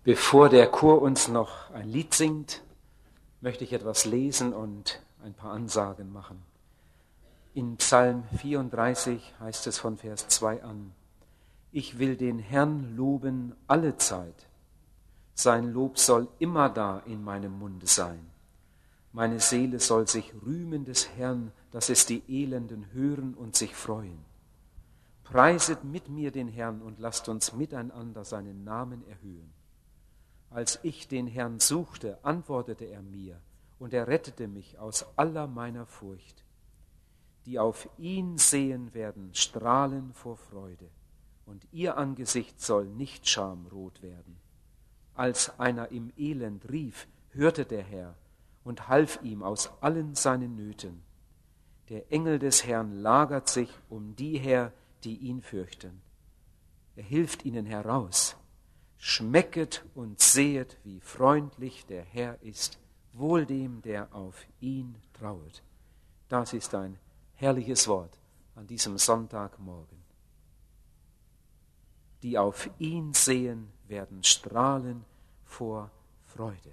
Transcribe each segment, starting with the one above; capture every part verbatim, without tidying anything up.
Bevor der Chor uns noch ein Lied singt, möchte ich etwas lesen und ein paar Ansagen machen. In Psalm vierunddreißig heißt es von Vers zwei an: Ich will den Herrn loben alle Zeit. Sein Lob soll immer da in meinem Munde sein. Meine Seele soll sich rühmen des Herrn, dass es die Elenden hören und sich freuen. Preiset mit mir den Herrn und lasst uns miteinander seinen Namen erhöhen. Als ich den Herrn suchte, antwortete er mir, und er rettete mich aus aller meiner Furcht. Die auf ihn sehen werden, strahlen vor Freude, und ihr Angesicht soll nicht schamrot werden. Als einer im Elend rief, hörte der Herr und half ihm aus allen seinen Nöten. Der Engel des Herrn lagert sich um die her, die ihn fürchten. Er hilft ihnen heraus. Schmecket und sehet, wie freundlich der Herr ist, wohl dem, der auf ihn trauet. Das ist ein herrliches Wort an diesem Sonntagmorgen. Die auf ihn sehen, werden strahlen vor Freude.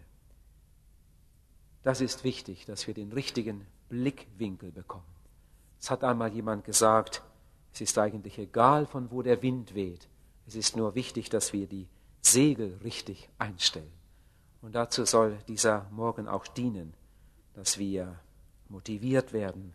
Das ist wichtig, dass wir den richtigen Blickwinkel bekommen. Es hat einmal jemand gesagt, es ist eigentlich egal, von wo der Wind weht. Es ist nur wichtig, dass wir die Segel richtig einstellen. Und dazu soll dieser Morgen auch dienen, dass wir motiviert werden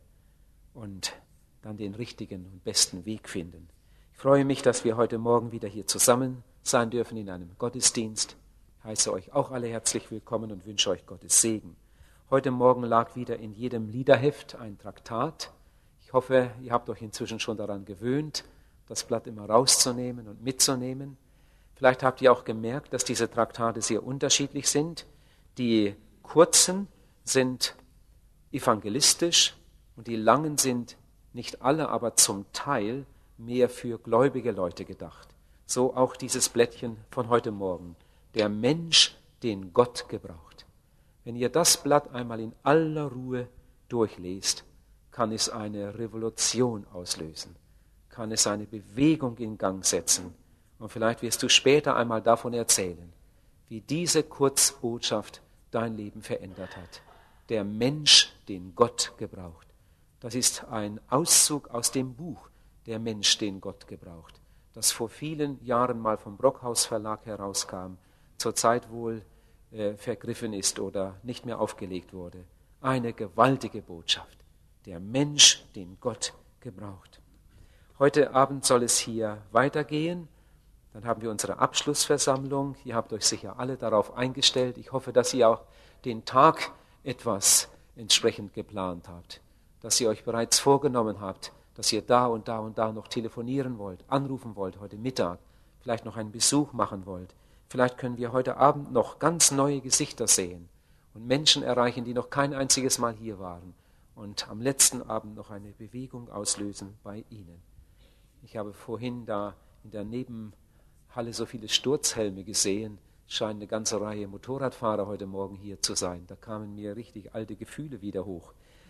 und dann den richtigen und besten Weg finden. Ich freue mich, dass wir heute Morgen wieder hier zusammen sein dürfen in einem Gottesdienst. Ich heiße euch auch alle herzlich willkommen und wünsche euch Gottes Segen. Heute Morgen lag wieder in jedem Liederheft ein Traktat. Ich hoffe, ihr habt euch inzwischen schon daran gewöhnt, das Blatt immer rauszunehmen und mitzunehmen. Vielleicht habt ihr auch gemerkt, dass diese Traktate sehr unterschiedlich sind. Die kurzen sind evangelistisch und die langen sind nicht alle, aber zum Teil mehr für gläubige Leute gedacht. So auch dieses Blättchen von heute Morgen. Der Mensch, den Gott gebraucht. Wenn ihr das Blatt einmal in aller Ruhe durchlest, kann es eine Revolution auslösen, kann es eine Bewegung in Gang setzen. Und vielleicht wirst du später einmal davon erzählen, wie diese Kurzbotschaft dein Leben verändert hat. Der Mensch, den Gott gebraucht. Das ist ein Auszug aus dem Buch Der Mensch, den Gott gebraucht, das vor vielen Jahren mal vom Brockhaus Verlag herauskam, zurzeit wohl äh, vergriffen ist oder nicht mehr aufgelegt wurde. Eine gewaltige Botschaft. Der Mensch, den Gott gebraucht. Heute Abend soll es hier weitergehen. Dann haben wir unsere Abschlussversammlung. Ihr habt euch sicher alle darauf eingestellt. Ich hoffe, dass ihr auch den Tag etwas entsprechend geplant habt. Dass ihr euch bereits vorgenommen habt, dass ihr da und da und da noch telefonieren wollt, anrufen wollt heute Mittag, vielleicht noch einen Besuch machen wollt. Vielleicht können wir heute Abend noch ganz neue Gesichter sehen und Menschen erreichen, die noch kein einziges Mal hier waren und am letzten Abend noch eine Bewegung auslösen bei ihnen. Ich habe vorhin da in der Nebenhalle so viele Sturzhelme gesehen. Es scheint eine ganze Reihe Motorradfahrer heute Morgen hier zu sein. Da kamen mir richtig alte Gefühle wieder hoch.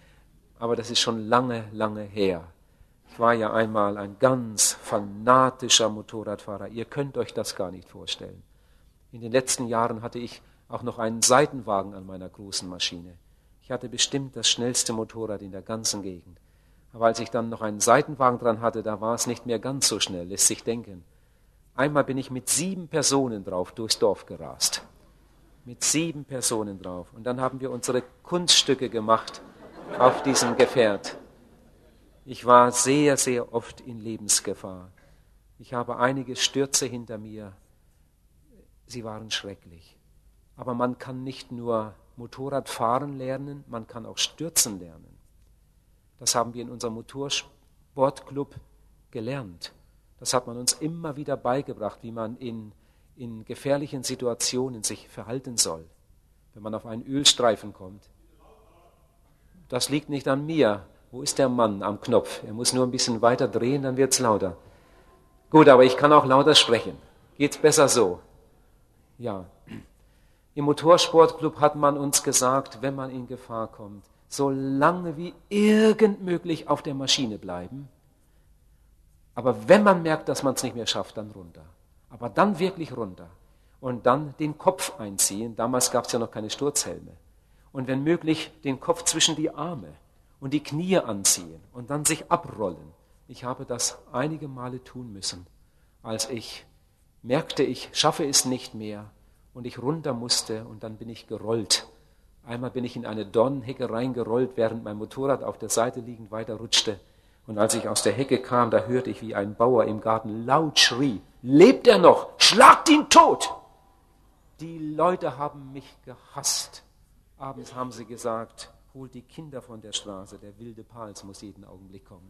Aber das ist schon lange, lange her. Ich war ja einmal ein ganz fanatischer Motorradfahrer. Ihr könnt euch das gar nicht vorstellen. In den letzten Jahren hatte ich auch noch einen Seitenwagen an meiner großen Maschine. Ich hatte bestimmt das schnellste Motorrad in der ganzen Gegend. Aber als ich dann noch einen Seitenwagen dran hatte, da war es nicht mehr ganz so schnell, lässt sich denken. Einmal bin ich mit sieben Personen drauf durchs Dorf gerast. Mit sieben Personen drauf. Und dann haben wir unsere Kunststücke gemacht auf diesem Gefährt. Ich war sehr, sehr oft in Lebensgefahr. Ich habe einige Stürze hinter mir. Sie waren schrecklich. Aber man kann nicht nur Motorradfahren lernen, man kann auch stürzen lernen. Das haben wir in unserem Motorsportclub gelernt. Das hat man uns immer wieder beigebracht, wie man in, in gefährlichen Situationen sich verhalten soll, wenn man auf einen Ölstreifen kommt. Das liegt nicht an mir. Wo ist der Mann am Knopf? Er muss nur ein bisschen weiter drehen, dann wird's lauter. Gut, aber ich kann auch lauter sprechen. Geht's besser so? Ja. Im Motorsportclub hat man uns gesagt, wenn man in Gefahr kommt, so lange wie irgend möglich auf der Maschine bleiben. Aber wenn man merkt, dass man es nicht mehr schafft, dann runter. Aber dann wirklich runter. und dann den Kopf einziehen. Damals gab es ja noch keine Sturzhelme. Und wenn möglich den Kopf zwischen die Arme und die Knie anziehen und dann sich abrollen. Ich habe das einige Male tun müssen, als ich merkte, ich schaffe es nicht mehr und ich runter musste und dann bin ich gerollt. Einmal bin ich in eine Dornenhecke reingerollt, während mein Motorrad auf der Seite liegend weiter rutschte. Und als ich aus der Hecke kam, da hörte ich, wie ein Bauer im Garten laut schrie, lebt er noch? Schlagt ihn tot! Die Leute haben mich gehasst. Abends haben sie gesagt, holt die Kinder von der Straße, der wilde Pals muss jeden Augenblick kommen.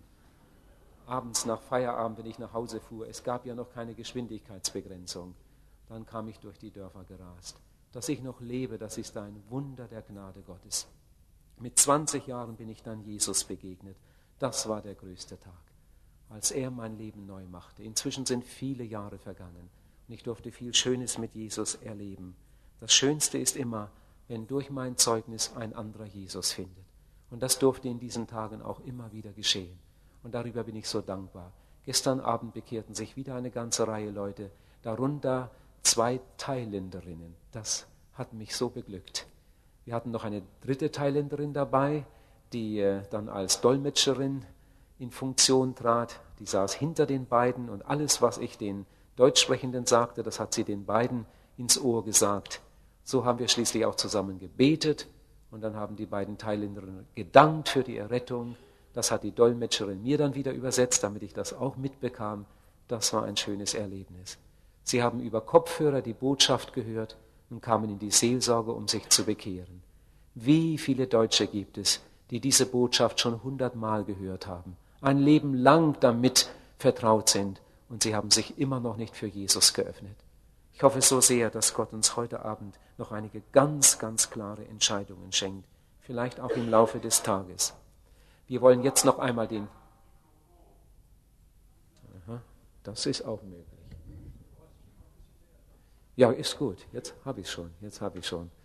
Abends nach Feierabend, wenn ich nach Hause fuhr, es gab ja noch keine Geschwindigkeitsbegrenzung, dann kam ich durch die Dörfer gerast. Dass ich noch lebe, das ist ein Wunder der Gnade Gottes. Mit zwanzig Jahren bin ich dann Jesus begegnet. Das war der größte Tag, als er mein Leben neu machte. Inzwischen sind viele Jahre vergangen und ich durfte viel Schönes mit Jesus erleben. Das Schönste ist immer, wenn durch mein Zeugnis ein anderer Jesus findet. Und das durfte in diesen Tagen auch immer wieder geschehen. Und darüber bin ich so dankbar. Gestern Abend bekehrten sich wieder eine ganze Reihe Leute, darunter zwei Thailänderinnen. Das hat mich so beglückt. Wir hatten noch eine dritte Thailänderin dabei, die äh, dann als Dolmetscherin in Funktion trat. Die saß hinter den beiden und alles, was ich den Deutschsprechenden sagte, das hat sie den beiden ins Ohr gesagt. So haben wir schließlich auch zusammen gebetet und dann haben die beiden Thailänderinnen gedankt für die Errettung. Das hat die Dolmetscherin mir dann wieder übersetzt, damit ich das auch mitbekam. Das war ein schönes Erlebnis. Sie haben über Kopfhörer die Botschaft gehört und kamen in die Seelsorge, um sich zu bekehren. Wie viele Deutsche gibt es, die diese Botschaft schon hundertmal gehört haben, ein Leben lang damit vertraut sind und sie haben sich immer noch nicht für Jesus geöffnet. Ich hoffe so sehr, dass Gott uns heute Abend noch einige ganz, ganz klare Entscheidungen schenkt, vielleicht auch im Laufe des Tages. Wir wollen jetzt noch einmal den... Aha, das ist auch möglich. Ja, ist gut. Jetzt habe ich schon. Jetzt habe ich schon.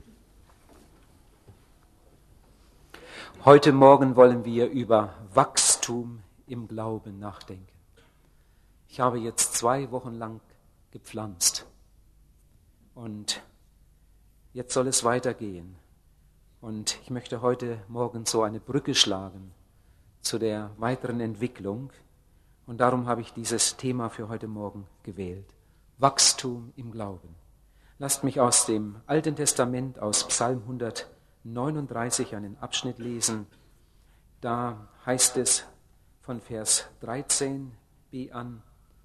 Heute Morgen wollen wir über Wachstum im Glauben nachdenken. Ich habe jetzt zwei Wochen lang gepflanzt und jetzt soll es weitergehen. Und ich möchte heute Morgen so eine Brücke schlagen zu der weiteren Entwicklung. Und darum habe ich dieses Thema für heute Morgen gewählt. Wachstum im Glauben. Lasst mich aus dem Alten Testament, aus Psalm hundertneununddreißig, einen Abschnitt lesen. Da heißt es von Vers dreizehn b an,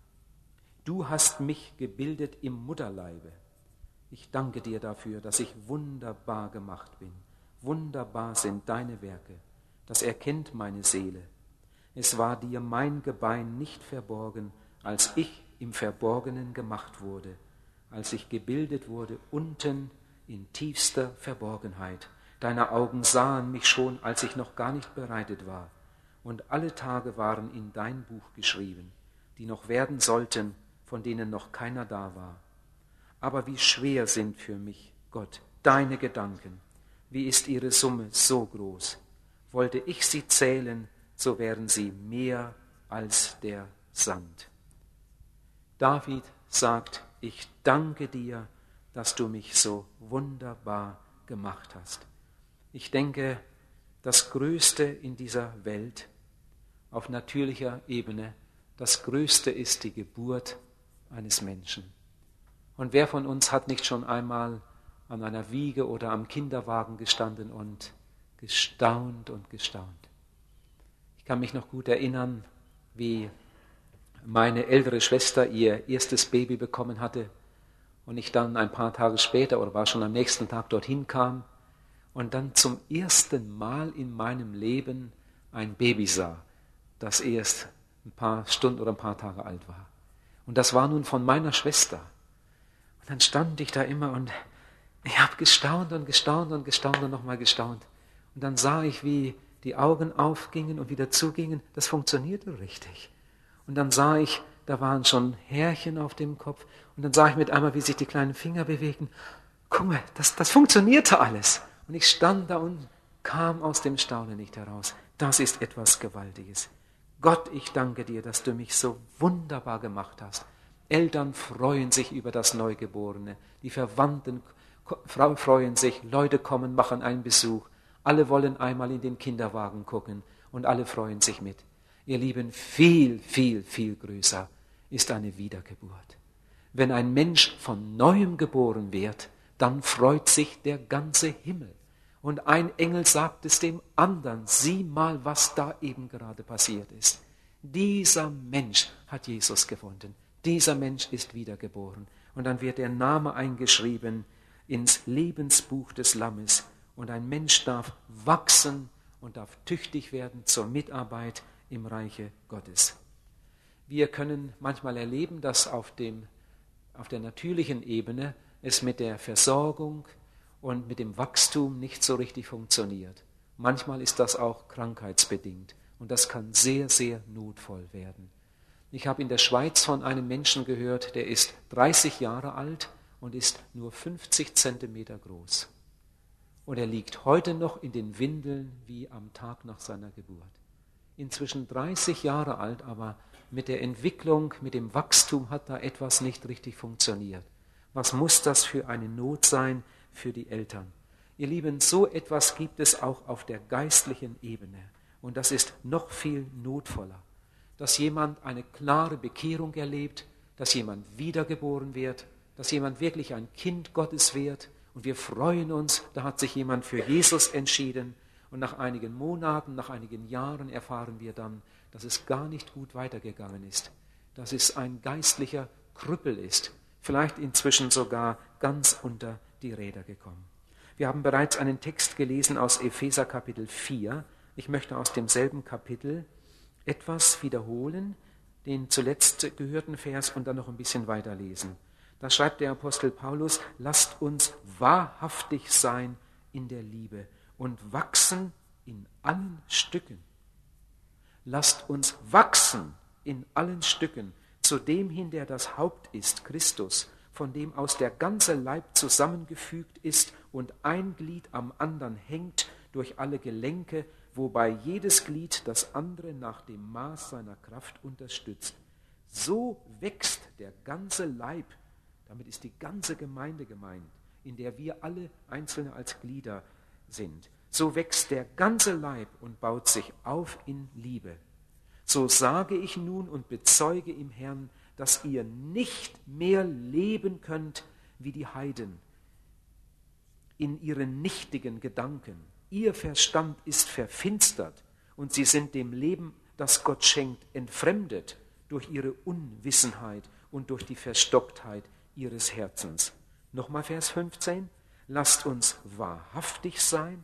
Du hast mich gebildet im Mutterleibe. Ich danke dir dafür, dass ich wunderbar gemacht bin. Wunderbar sind deine Werke. Das erkennt meine Seele. Es war dir mein Gebein nicht verborgen, als ich im Verborgenen gemacht wurde, als ich gebildet wurde unten in tiefster Verborgenheit. Deine Augen sahen mich schon, als ich noch gar nicht bereitet war. Und alle Tage waren in dein Buch geschrieben, die noch werden sollten, von denen noch keiner da war. Aber wie schwer sind für mich, Gott, deine Gedanken. Wie ist ihre Summe so groß? Wollte ich sie zählen, so wären sie mehr als der Sand. David sagt, ich danke dir, dass du mich so wunderbar gemacht hast. Ich denke, das Größte in dieser Welt, auf natürlicher Ebene, das Größte ist die Geburt eines Menschen. Und wer von uns hat nicht schon einmal an einer Wiege oder am Kinderwagen gestanden und gestaunt und gestaunt? Ich kann mich noch gut erinnern, wie meine ältere Schwester ihr erstes Baby bekommen hatte und ich dann ein paar Tage später oder war schon am nächsten Tag dorthin kam und dann zum ersten Mal in meinem Leben ein Baby sah, das erst ein paar Stunden oder ein paar Tage alt war. Und das war nun von meiner Schwester. Und dann stand ich da immer und ich habe gestaunt und gestaunt und gestaunt und nochmal gestaunt. Und dann sah ich, wie die Augen aufgingen und wieder zugingen. Das funktionierte richtig. Und dann sah ich, da waren schon Härchen auf dem Kopf. Und dann sah ich mit einmal, wie sich die kleinen Finger bewegten. Guck mal, das, das funktionierte alles. Und ich stand da und kam aus dem Staunen nicht heraus. Das ist etwas Gewaltiges. Gott, ich danke dir, dass du mich so wunderbar gemacht hast. Eltern freuen sich über das Neugeborene. Die Verwandten freuen sich. Leute kommen, machen einen Besuch. Alle wollen einmal in den Kinderwagen gucken und alle freuen sich mit. Ihr Lieben, viel, viel, viel größer ist eine Wiedergeburt. Wenn ein Mensch von Neuem geboren wird, dann freut sich der ganze Himmel. Und ein Engel sagt es dem anderen, sieh mal, was da eben gerade passiert ist. Dieser Mensch hat Jesus gefunden. Dieser Mensch ist wiedergeboren. Und dann wird der Name eingeschrieben ins Lebensbuch des Lammes. Und ein Mensch darf wachsen und darf tüchtig werden zur Mitarbeit im Reiche Gottes. Wir können manchmal erleben, dass auf, dem, auf der natürlichen Ebene es mit der Versorgung und mit dem Wachstum nicht so richtig funktioniert. Manchmal ist das auch krankheitsbedingt und das kann sehr, sehr notvoll werden. Ich habe in der Schweiz von einem Menschen gehört, der ist dreißig Jahre alt und ist nur fünfzig Zentimeter groß. Und er liegt heute noch in den Windeln wie am Tag nach seiner Geburt. Inzwischen dreißig Jahre alt, aber mit der Entwicklung, mit dem Wachstum hat da etwas nicht richtig funktioniert. Was muss das für eine Not sein für die Eltern? Ihr Lieben, so etwas gibt es auch auf der geistlichen Ebene. Und das ist noch viel notvoller. Dass jemand eine klare Bekehrung erlebt, dass jemand wiedergeboren wird, dass jemand wirklich ein Kind Gottes wird. Und wir freuen uns, da hat sich jemand für Jesus entschieden. Und nach einigen Monaten, nach einigen Jahren erfahren wir dann, dass es gar nicht gut weitergegangen ist. Dass es ein geistlicher Krüppel ist. Vielleicht inzwischen sogar ganz unter die Räder gekommen. Wir haben bereits einen Text gelesen aus Epheser Kapitel vier. Ich möchte aus demselben Kapitel etwas wiederholen, den zuletzt gehörten Vers und dann noch ein bisschen weiterlesen. Da schreibt der Apostel Paulus, lasst uns wahrhaftig sein in der Liebe und wachsen in allen Stücken. Lasst uns wachsen in allen Stücken, zu dem hin, der das Haupt ist, Christus, von dem aus der ganze Leib zusammengefügt ist und ein Glied am anderen hängt durch alle Gelenke, wobei jedes Glied das andere nach dem Maß seiner Kraft unterstützt. So wächst der ganze Leib, damit ist die ganze Gemeinde gemeint, in der wir alle Einzelne als Glieder sind. So wächst der ganze Leib und baut sich auf in Liebe. So sage ich nun und bezeuge im Herrn, dass ihr nicht mehr leben könnt wie die Heiden in ihren nichtigen Gedanken. Ihr Verstand ist verfinstert und sie sind dem Leben, das Gott schenkt, entfremdet durch ihre Unwissenheit und durch die Verstocktheit ihres Herzens. Nochmal Vers fünfzehn. Lasst uns wahrhaftig sein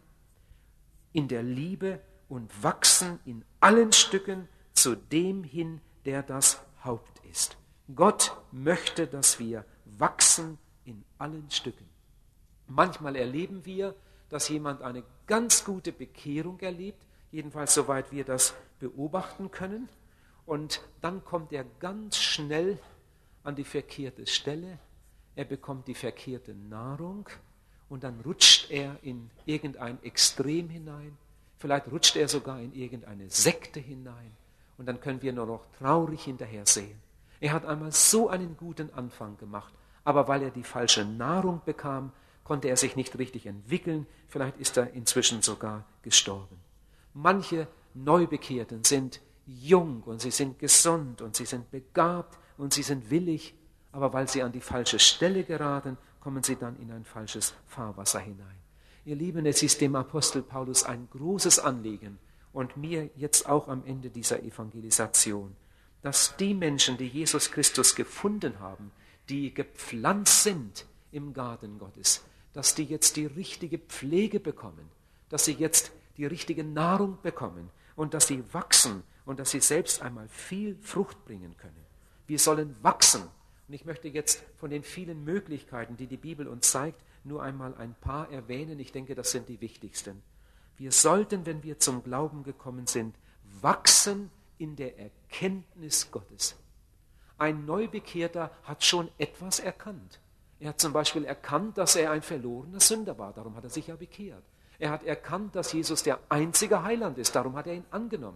in der Liebe und wachsen in allen Stücken zu dem hin, der das Haupt ist. Gott möchte, dass wir wachsen in allen Stücken. Manchmal erleben wir, dass jemand eine ganz gute Bekehrung erlebt, jedenfalls soweit wir das beobachten können. Und dann kommt er ganz schnell an die verkehrte Stelle, er bekommt die verkehrte Nahrung und dann rutscht er in irgendein Extrem hinein, vielleicht rutscht er sogar in irgendeine Sekte hinein und dann können wir nur noch traurig hinterher sehen. Er hat einmal so einen guten Anfang gemacht, aber weil er die falsche Nahrung bekam, konnte er sich nicht richtig entwickeln, vielleicht ist er inzwischen sogar gestorben. Manche Neubekehrten sind jung und sie sind gesund und sie sind begabt und sie sind willig, aber weil sie an die falsche Stelle geraten, kommen sie dann in ein falsches Fahrwasser hinein. Ihr Lieben, es ist dem Apostel Paulus ein großes Anliegen und mir jetzt auch am Ende dieser Evangelisation, dass die Menschen, die Jesus Christus gefunden haben, die gepflanzt sind im Garten Gottes, dass die jetzt die richtige Pflege bekommen, dass sie jetzt die richtige Nahrung bekommen und dass sie wachsen und dass sie selbst einmal viel Frucht bringen können. Wir sollen wachsen. Und ich möchte jetzt von den vielen Möglichkeiten, die die Bibel uns zeigt, nur einmal ein paar erwähnen. Ich denke, das sind die wichtigsten. Wir sollten, wenn wir zum Glauben gekommen sind, wachsen in der Erkenntnis Gottes. Ein Neubekehrter hat schon etwas erkannt. Er hat zum Beispiel erkannt, dass er ein verlorener Sünder war, darum hat er sich ja bekehrt. Er hat erkannt, dass Jesus der einzige Heiland ist, darum hat er ihn angenommen.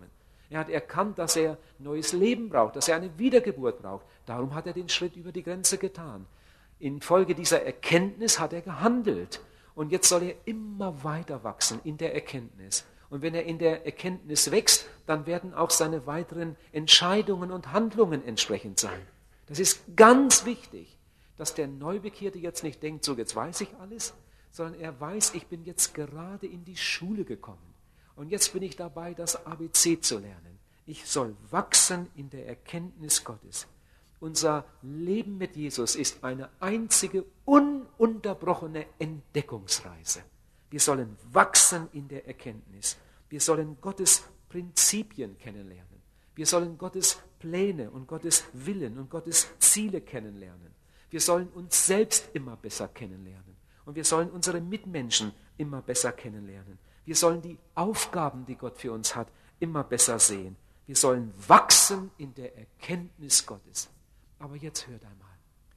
Er hat erkannt, dass er neues Leben braucht, dass er eine Wiedergeburt braucht. Darum hat er den Schritt über die Grenze getan. Infolge dieser Erkenntnis hat er gehandelt. Und jetzt soll er immer weiter wachsen in der Erkenntnis. Und wenn er in der Erkenntnis wächst, dann werden auch seine weiteren Entscheidungen und Handlungen entsprechend sein. Das ist ganz wichtig, dass der Neubekehrte jetzt nicht denkt, so jetzt weiß ich alles, sondern er weiß, ich bin jetzt gerade in die Schule gekommen. Und jetzt bin ich dabei, das A B C zu lernen. Ich soll wachsen in der Erkenntnis Gottes. Unser Leben mit Jesus ist eine einzige, ununterbrochene Entdeckungsreise. Wir sollen wachsen in der Erkenntnis. Wir sollen Gottes Prinzipien kennenlernen. Wir sollen Gottes Pläne und Gottes Willen und Gottes Ziele kennenlernen. Wir sollen uns selbst immer besser kennenlernen. Und wir sollen unsere Mitmenschen immer besser kennenlernen. Wir sollen die Aufgaben, die Gott für uns hat, immer besser sehen. Wir sollen wachsen in der Erkenntnis Gottes. Aber jetzt hört einmal.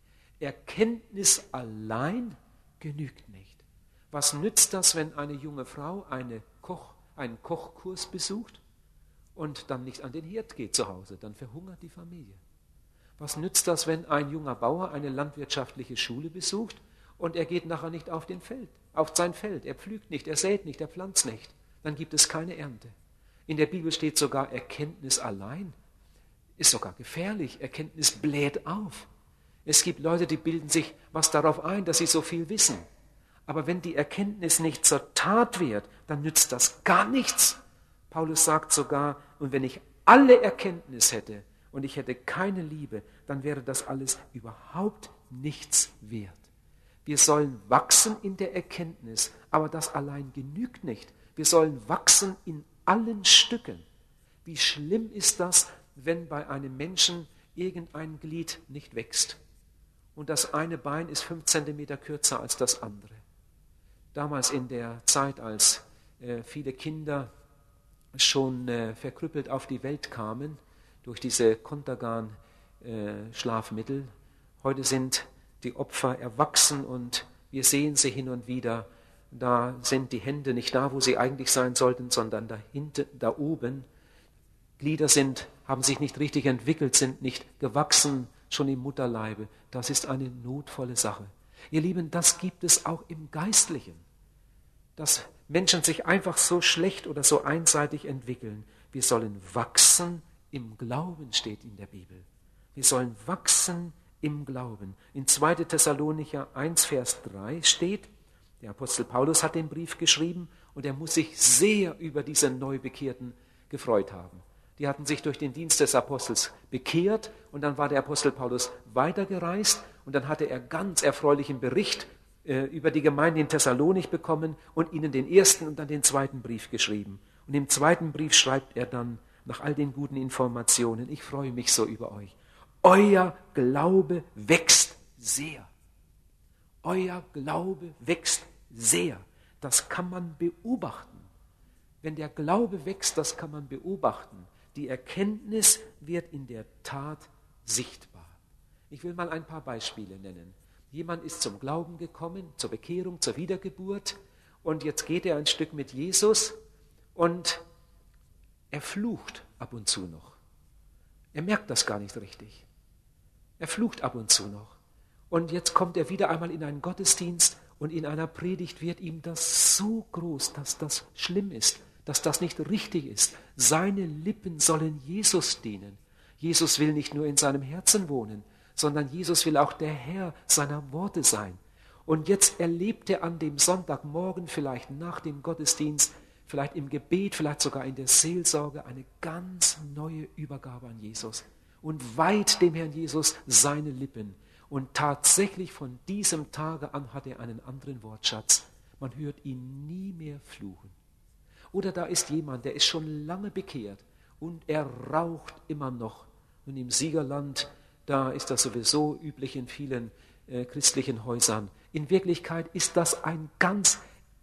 Erkenntnis allein genügt nicht. Was nützt das, wenn eine junge Frau eine Koch, einen Kochkurs besucht und dann nicht an den Herd geht zu Hause? Dann verhungert die Familie. Was nützt das, wenn ein junger Bauer eine landwirtschaftliche Schule besucht und er geht nachher nicht auf den Feld, auf sein Feld? Er pflügt nicht, er sät nicht, er pflanzt nicht. Dann gibt es keine Ernte. In der Bibel steht sogar, Erkenntnis allein ist sogar gefährlich. Erkenntnis bläht auf. Es gibt Leute, die bilden sich was darauf ein, dass sie so viel wissen. Aber wenn die Erkenntnis nicht zur Tat wird, dann nützt das gar nichts. Paulus sagt sogar, und wenn ich alle Erkenntnis hätte und ich hätte keine Liebe, dann wäre das alles überhaupt nichts wert. Wir sollen wachsen in der Erkenntnis, aber das allein genügt nicht. Wir sollen wachsen in allen Stücken. Wie schlimm ist das, wenn bei einem Menschen irgendein Glied nicht wächst und das eine Bein ist fünf Zentimeter kürzer als das andere. Damals in der Zeit, als äh, viele Kinder schon äh, verkrüppelt auf die Welt kamen durch diese Contergan-Schlafmittel, äh, heute sind die Opfer erwachsen und wir sehen sie hin und wieder. Da sind die Hände nicht da, wo sie eigentlich sein sollten, sondern da hinten, da oben. Glieder sind, haben sich nicht richtig entwickelt, sind nicht gewachsen, schon im Mutterleibe. Das ist eine notvolle Sache. Ihr Lieben, das gibt es auch im Geistlichen. Dass Menschen sich einfach so schlecht oder so einseitig entwickeln. Wir sollen wachsen im Glauben, steht in der Bibel. Wir sollen wachsen im Glauben. In zweiter Thessalonicher eins, Vers drei steht, der Apostel Paulus hat den Brief geschrieben und er muss sich sehr über diese Neubekehrten gefreut haben. Die hatten sich durch den Dienst des Apostels bekehrt und dann war der Apostel Paulus weitergereist und dann hatte er ganz erfreulichen Bericht äh, über die Gemeinde in Thessalonik bekommen und ihnen den ersten und dann den zweiten Brief geschrieben. Und im zweiten Brief schreibt er dann nach all den guten Informationen, ich freue mich so über euch. Euer Glaube wächst sehr. Euer Glaube wächst sehr. Das kann man beobachten. Wenn der Glaube wächst, das kann man beobachten. Die Erkenntnis wird in der Tat sichtbar. Ich will mal ein paar Beispiele nennen. Jemand ist zum Glauben gekommen, zur Bekehrung, zur Wiedergeburt und jetzt geht er ein Stück mit Jesus und er flucht ab und zu noch. Er merkt das gar nicht richtig. Er flucht ab und zu noch. Und jetzt kommt er wieder einmal in einen Gottesdienst und in einer Predigt wird ihm das so groß, dass das schlimm ist, dass das nicht richtig ist. Seine Lippen sollen Jesus dienen. Jesus will nicht nur in seinem Herzen wohnen, sondern Jesus will auch der Herr seiner Worte sein. Und jetzt erlebt er an dem Sonntagmorgen, vielleicht nach dem Gottesdienst, vielleicht im Gebet, vielleicht sogar in der Seelsorge, eine ganz neue Übergabe an Jesus. Und weiht dem Herrn Jesus seine Lippen. Und tatsächlich von diesem Tage an hat er einen anderen Wortschatz. Man hört ihn nie mehr fluchen. Oder da ist jemand, der ist schon lange bekehrt und er raucht immer noch. Und im Siegerland, da ist das sowieso üblich in vielen äh, christlichen Häusern. In Wirklichkeit ist das ein ganz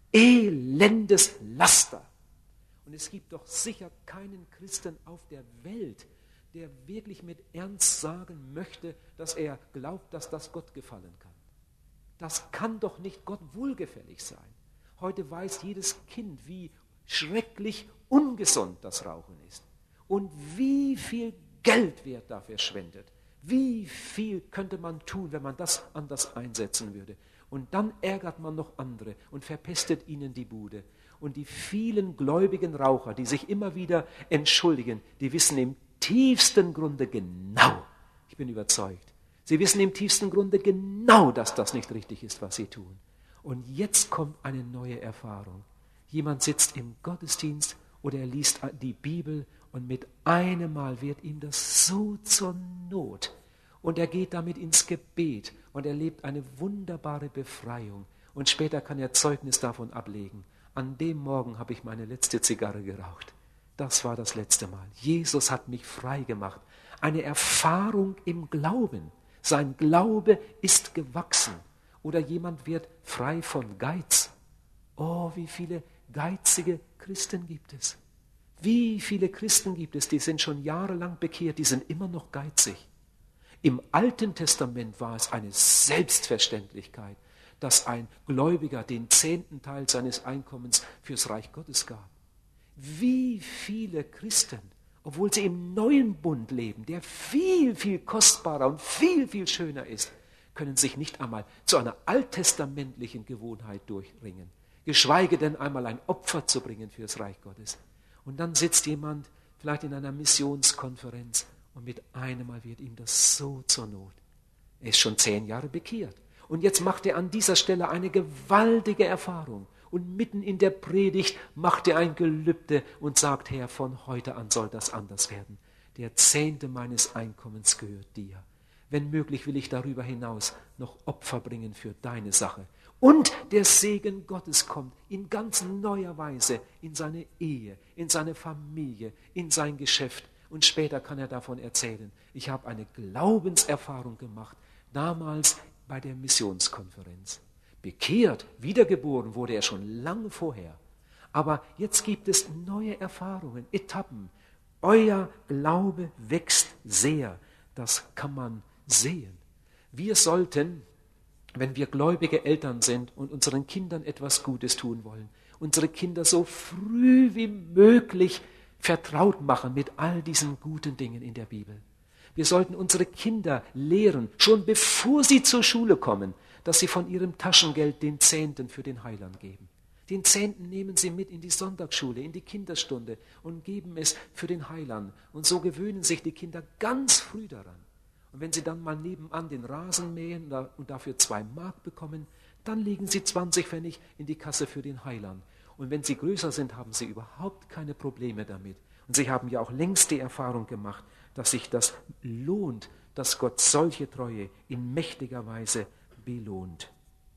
elendes Laster. Und es gibt doch sicher keinen Christen auf der Welt, der wirklich mit Ernst sagen möchte, dass er glaubt, dass das Gott gefallen kann. Das kann doch nicht Gott wohlgefällig sein. Heute weiß jedes Kind, wie schrecklich ungesund das Rauchen ist. Und wie viel Geld wird da verschwendet? Wie viel könnte man tun, wenn man das anders einsetzen würde? Und dann ärgert man noch andere und verpestet ihnen die Bude. Und die vielen gläubigen Raucher, die sich immer wieder entschuldigen, die wissen im tiefsten Grunde genau, ich bin überzeugt, sie wissen im tiefsten Grunde genau, dass das nicht richtig ist, was sie tun. Und jetzt kommt eine neue Erfahrung. Jemand sitzt im Gottesdienst oder er liest die Bibel und mit einem Mal wird ihm das so zur Not. Und er geht damit ins Gebet und erlebt eine wunderbare Befreiung. Und später kann er Zeugnis davon ablegen. An dem Morgen habe ich meine letzte Zigarre geraucht. Das war das letzte Mal. Jesus hat mich frei gemacht. Eine Erfahrung im Glauben. Sein Glaube ist gewachsen. Oder jemand wird frei von Geiz. Oh, wie viele geizige Christen gibt es. Wie viele Christen gibt es, die sind schon jahrelang bekehrt, die sind immer noch geizig. Im Alten Testament war es eine Selbstverständlichkeit, dass ein Gläubiger den zehnten Teil seines Einkommens fürs Reich Gottes gab. Wie viele Christen, obwohl sie im neuen Bund leben, der viel, viel kostbarer und viel, viel schöner ist, können sich nicht einmal zu einer alttestamentlichen Gewohnheit durchringen, geschweige denn einmal ein Opfer zu bringen fürs Reich Gottes. Und dann sitzt jemand vielleicht in einer Missionskonferenz und mit einem Mal wird ihm das so zur Not. Er ist schon zehn Jahre bekehrt. Und jetzt macht er an dieser Stelle eine gewaltige Erfahrung. Und mitten in der Predigt macht er ein Gelübde und sagt, Herr, von heute an soll das anders werden. Der Zehnte meines Einkommens gehört dir. Wenn möglich will ich darüber hinaus noch Opfer bringen für deine Sache. Und der Segen Gottes kommt in ganz neuer Weise in seine Ehe, in seine Familie, in sein Geschäft. Und später kann er davon erzählen. Ich habe eine Glaubenserfahrung gemacht, damals bei der Missionskonferenz. Bekehrt, wiedergeboren wurde er schon lange vorher. Aber jetzt gibt es neue Erfahrungen, Etappen. Euer Glaube wächst sehr. Das kann man sehen. Wir sollten, wenn wir gläubige Eltern sind und unseren Kindern etwas Gutes tun wollen, unsere Kinder so früh wie möglich vertraut machen mit all diesen guten Dingen in der Bibel. Wir sollten unsere Kinder lehren, schon bevor sie zur Schule kommen, dass sie von ihrem Taschengeld den Zehnten für den Heiland geben. Den Zehnten nehmen sie mit in die Sonntagsschule, in die Kinderstunde und geben es für den Heiland. Und so gewöhnen sich die Kinder ganz früh daran. Und wenn sie dann mal nebenan den Rasen mähen und dafür zwei Mark bekommen, dann legen sie zwanzig Pfennig in die Kasse für den Heiland. Und wenn sie größer sind, haben sie überhaupt keine Probleme damit. Und sie haben ja auch längst die Erfahrung gemacht, dass sich das lohnt, dass Gott solche Treue in mächtiger Weise belohnt.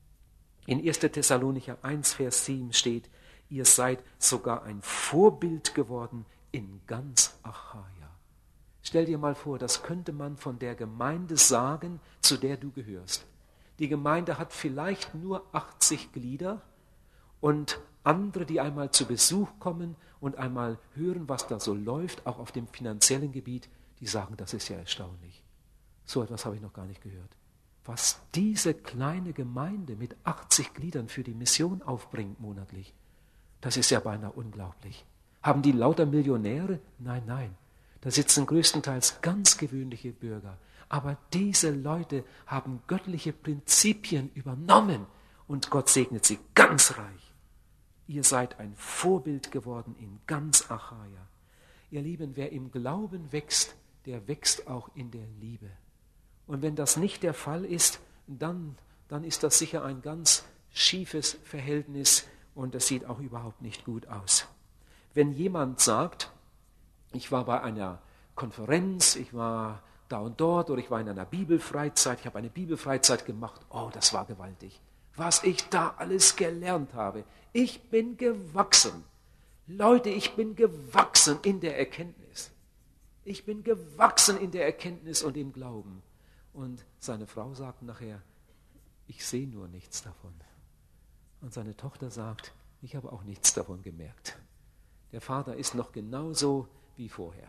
In erster Thessalonicher eins, Vers sieben steht, ihr seid sogar ein Vorbild geworden in ganz Achaia. Stell dir mal vor, das könnte man von der Gemeinde sagen, zu der du gehörst. Die Gemeinde hat vielleicht nur achtzig Glieder und andere, die einmal zu Besuch kommen und einmal hören, was da so läuft, auch auf dem finanziellen Gebiet, die sagen, das ist ja erstaunlich. So etwas habe ich noch gar nicht gehört. Was diese kleine Gemeinde mit achtzig Gliedern für die Mission aufbringt monatlich, das ist ja beinahe unglaublich. Haben die lauter Millionäre? Nein, nein. Da sitzen größtenteils ganz gewöhnliche Bürger. Aber diese Leute haben göttliche Prinzipien übernommen und Gott segnet sie ganz reich. Ihr seid ein Vorbild geworden in ganz Achaia. Ihr Lieben, wer im Glauben wächst, der wächst auch in der Liebe. Und wenn das nicht der Fall ist, dann, dann ist das sicher ein ganz schiefes Verhältnis und es sieht auch überhaupt nicht gut aus. Wenn jemand sagt, ich war bei einer Konferenz, ich war da und dort oder ich war in einer Bibelfreizeit, ich habe eine Bibelfreizeit gemacht, oh, das war gewaltig. Was ich da alles gelernt habe. Ich bin gewachsen. Leute, ich bin gewachsen in der Erkenntnis. Ich bin gewachsen in der Erkenntnis und im Glauben. Und seine Frau sagt nachher, ich sehe nur nichts davon. Und seine Tochter sagt, ich habe auch nichts davon gemerkt. Der Vater ist noch genauso wie vorher.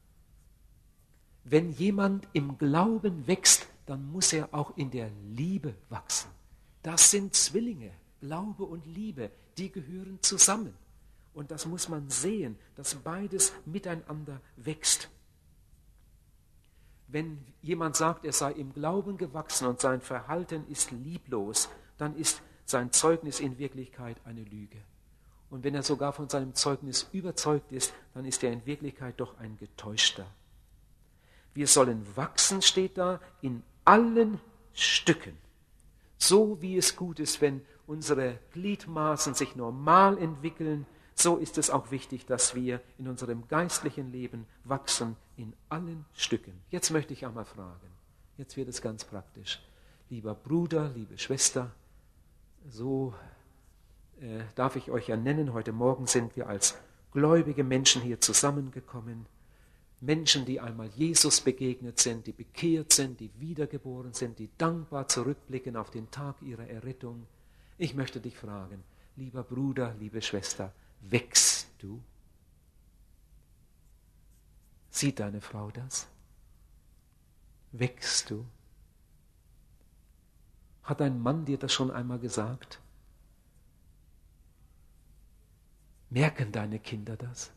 Wenn jemand im Glauben wächst, dann muss er auch in der Liebe wachsen. Das sind Zwillinge, Glaube und Liebe, die gehören zusammen. Und das muss man sehen, dass beides miteinander wächst. Wenn jemand sagt, er sei im Glauben gewachsen und sein Verhalten ist lieblos, dann ist sein Zeugnis in Wirklichkeit eine Lüge. Und wenn er sogar von seinem Zeugnis überzeugt ist, dann ist er in Wirklichkeit doch ein Getäuschter. Wir sollen wachsen, steht da, in allen Stücken. So wie es gut ist, wenn unsere Gliedmaßen sich normal entwickeln, so ist es auch wichtig, dass wir in unserem geistlichen Leben wachsen in allen Stücken. Jetzt möchte ich einmal fragen, jetzt wird es ganz praktisch. Lieber Bruder, liebe Schwester, so äh, darf ich euch ja nennen, heute Morgen sind wir als gläubige Menschen hier zusammengekommen. Menschen, die einmal Jesus begegnet sind, die bekehrt sind, die wiedergeboren sind, die dankbar zurückblicken auf den Tag ihrer Errettung. Ich möchte dich fragen, lieber Bruder, liebe Schwester, wächst du? Sieht deine Frau das? Wächst du? Hat dein Mann dir das schon einmal gesagt? Merken deine Kinder das?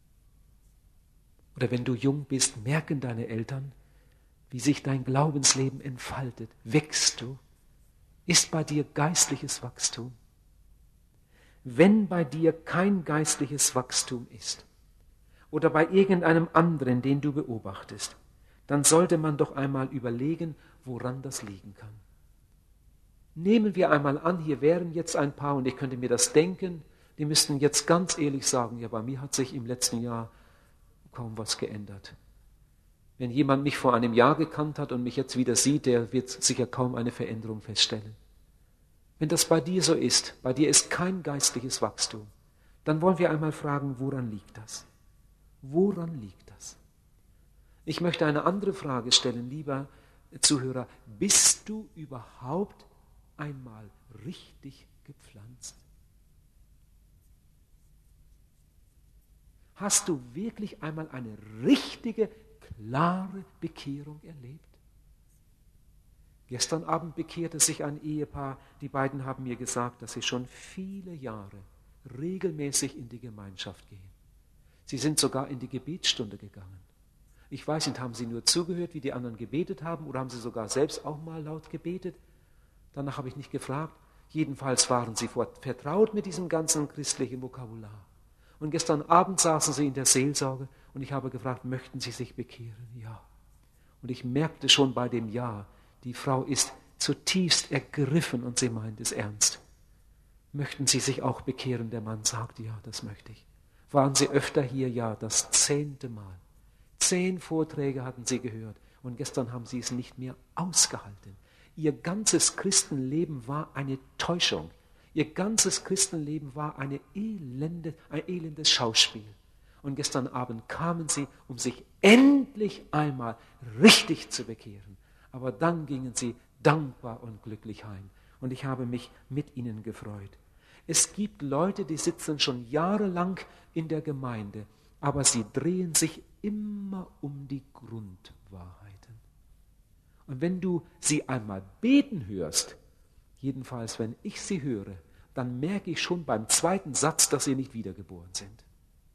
Oder wenn du jung bist, merken deine Eltern, wie sich dein Glaubensleben entfaltet? Wächst du? Ist bei dir geistliches Wachstum? Wenn bei dir kein geistliches Wachstum ist oder bei irgendeinem anderen, den du beobachtest, dann sollte man doch einmal überlegen, woran das liegen kann. Nehmen wir einmal an, hier wären jetzt ein paar, und ich könnte mir das denken, die müssten jetzt ganz ehrlich sagen, ja, bei mir hat sich im letzten Jahr kaum was geändert. Wenn jemand mich vor einem Jahr gekannt hat und mich jetzt wieder sieht, der wird sicher kaum eine Veränderung feststellen. Wenn das bei dir so ist, bei dir ist kein geistliches Wachstum, dann wollen wir einmal fragen, woran liegt das? Woran liegt das? Ich möchte eine andere Frage stellen, lieber Zuhörer. Bist du überhaupt einmal richtig gepflanzt? Hast du wirklich einmal eine richtige, klare Bekehrung erlebt? Gestern Abend bekehrte sich ein Ehepaar, die beiden haben mir gesagt, dass sie schon viele Jahre regelmäßig in die Gemeinschaft gehen. Sie sind sogar in die Gebetsstunde gegangen. Ich weiß nicht, haben sie nur zugehört, wie die anderen gebetet haben, oder haben sie sogar selbst auch mal laut gebetet? Danach habe ich nicht gefragt. Jedenfalls waren sie vertraut mit diesem ganzen christlichen Vokabular. Und gestern Abend saßen sie in der Seelsorge und ich habe gefragt, möchten Sie sich bekehren? Ja. Und ich merkte schon bei dem Ja, die Frau ist zutiefst ergriffen und sie meint es ernst. Möchten Sie sich auch bekehren? Der Mann sagt, ja, das möchte ich. Waren Sie öfter hier? Ja, das zehnte Mal. Zehn Vorträge hatten Sie gehört und gestern haben Sie es nicht mehr ausgehalten. Ihr ganzes Christenleben war eine Täuschung. Ihr ganzes Christenleben war eine elende, ein elendes Schauspiel. Und gestern Abend kamen sie, um sich endlich einmal richtig zu bekehren. Aber dann gingen sie dankbar und glücklich heim. Und ich habe mich mit ihnen gefreut. Es gibt Leute, die sitzen schon jahrelang in der Gemeinde, aber sie drehen sich immer um die Grundwahrheiten. Und wenn du sie einmal beten hörst, jedenfalls, wenn ich sie höre, dann merke ich schon beim zweiten Satz, dass sie nicht wiedergeboren sind.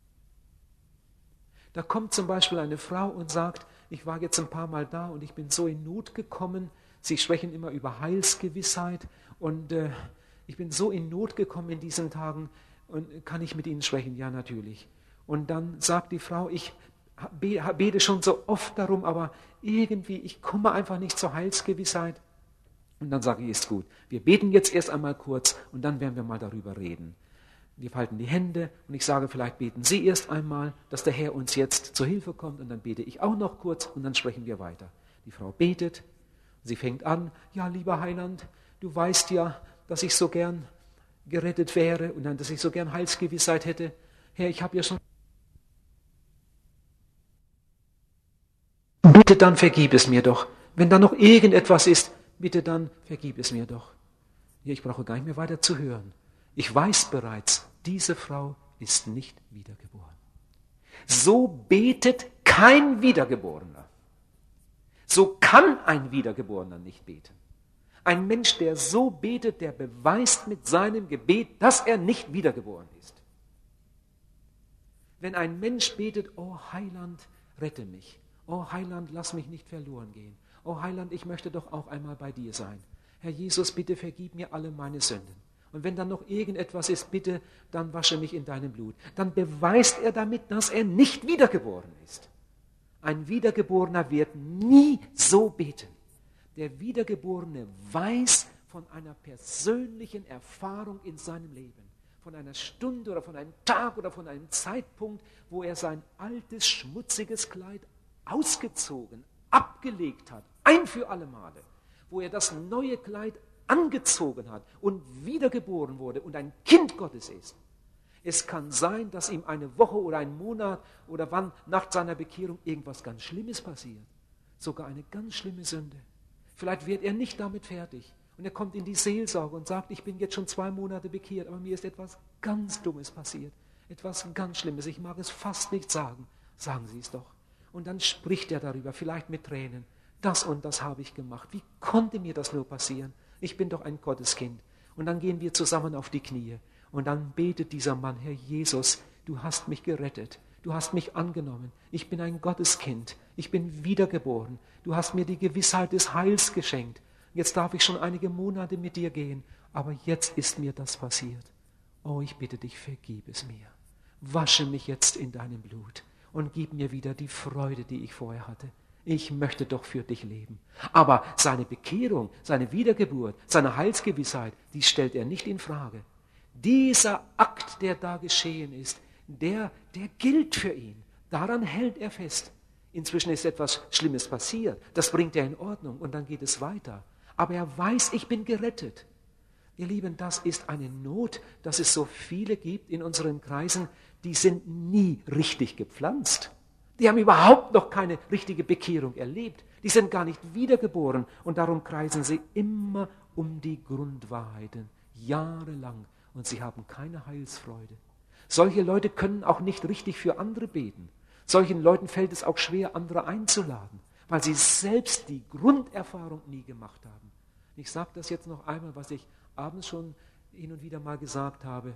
Da kommt zum Beispiel eine Frau und sagt, ich war jetzt ein paar Mal da und ich bin so in Not gekommen. Sie sprechen immer über Heilsgewissheit und äh, ich bin so in Not gekommen in diesen Tagen und kann ich mit Ihnen sprechen? Ja, natürlich. Und dann sagt die Frau, ich bete schon so oft darum, aber irgendwie, ich komme einfach nicht zur Heilsgewissheit. Und dann sage ich, ist gut, wir beten jetzt erst einmal kurz und dann werden wir mal darüber reden. Wir falten die Hände und ich sage, vielleicht beten Sie erst einmal, dass der Herr uns jetzt zur Hilfe kommt und dann bete ich auch noch kurz und dann sprechen wir weiter. Die Frau betet, sie fängt an, ja, lieber Heiland, du weißt ja, dass ich so gern gerettet wäre und dann, dass ich so gern Heilsgewissheit hätte. Herr, ich habe ja schon... Bitte dann vergib es mir doch. Wenn da noch irgendetwas ist, bitte dann vergib es mir doch. Ja, ich brauche gar nicht mehr weiter zu hören. Ich weiß bereits, diese Frau ist nicht wiedergeboren. So betet kein Wiedergeborener. So kann ein Wiedergeborener nicht beten. Ein Mensch, der so betet, der beweist mit seinem Gebet, dass er nicht wiedergeboren ist. Wenn ein Mensch betet, oh Heiland, rette mich. Oh Heiland, lass mich nicht verloren gehen. Oh Heiland, ich möchte doch auch einmal bei dir sein. Herr Jesus, bitte vergib mir alle meine Sünden. Und wenn dann noch irgendetwas ist, bitte, dann wasche mich in deinem Blut. Dann beweist er damit, dass er nicht wiedergeboren ist. Ein Wiedergeborener wird nie so beten. Der Wiedergeborene weiß von einer persönlichen Erfahrung in seinem Leben, von einer Stunde oder von einem Tag oder von einem Zeitpunkt, wo er sein altes, schmutziges Kleid ausgezogen, abgelegt hat, ein für alle Male, wo er das neue Kleid angezogen hat und wiedergeboren wurde und ein Kind Gottes ist. Es kann sein, dass ihm eine Woche oder ein Monat oder wann nach seiner Bekehrung irgendwas ganz Schlimmes passiert. Sogar eine ganz schlimme Sünde. Vielleicht wird er nicht damit fertig. Und er kommt in die Seelsorge und sagt, ich bin jetzt schon zwei Monate bekehrt, aber mir ist etwas ganz Dummes passiert. Etwas ganz Schlimmes. Ich mag es fast nicht sagen. Sagen Sie es doch. Und dann spricht er darüber, vielleicht mit Tränen. Das und das habe ich gemacht. Wie konnte mir das nur passieren? Ich bin doch ein Gotteskind. Und dann gehen wir zusammen auf die Knie. Und dann betet dieser Mann, Herr Jesus, du hast mich gerettet. Du hast mich angenommen. Ich bin ein Gotteskind. Ich bin wiedergeboren. Du hast mir die Gewissheit des Heils geschenkt. Jetzt darf ich schon einige Monate mit dir gehen. Aber jetzt ist mir das passiert. Oh, ich bitte dich, vergib es mir. Wasche mich jetzt in deinem Blut und gib mir wieder die Freude, die ich vorher hatte. Ich möchte doch für dich leben. Aber seine Bekehrung, seine Wiedergeburt, seine Heilsgewissheit, die stellt er nicht in Frage. Dieser Akt, der da geschehen ist, der, der gilt für ihn. Daran hält er fest. Inzwischen ist etwas Schlimmes passiert. Das bringt er in Ordnung und dann geht es weiter. Aber er weiß, ich bin gerettet. Ihr Lieben, das ist eine Not, dass es so viele gibt in unseren Kreisen, die sind nie richtig gepflanzt. Die haben überhaupt noch keine richtige Bekehrung erlebt. Die sind gar nicht wiedergeboren und darum kreisen sie immer um die Grundwahrheiten, jahrelang, und sie haben keine Heilsfreude. Solche Leute können auch nicht richtig für andere beten. Solchen Leuten fällt es auch schwer, andere einzuladen, weil sie selbst die Grunderfahrung nie gemacht haben. Ich sage das jetzt noch einmal, was ich abends schon hin und wieder mal gesagt habe.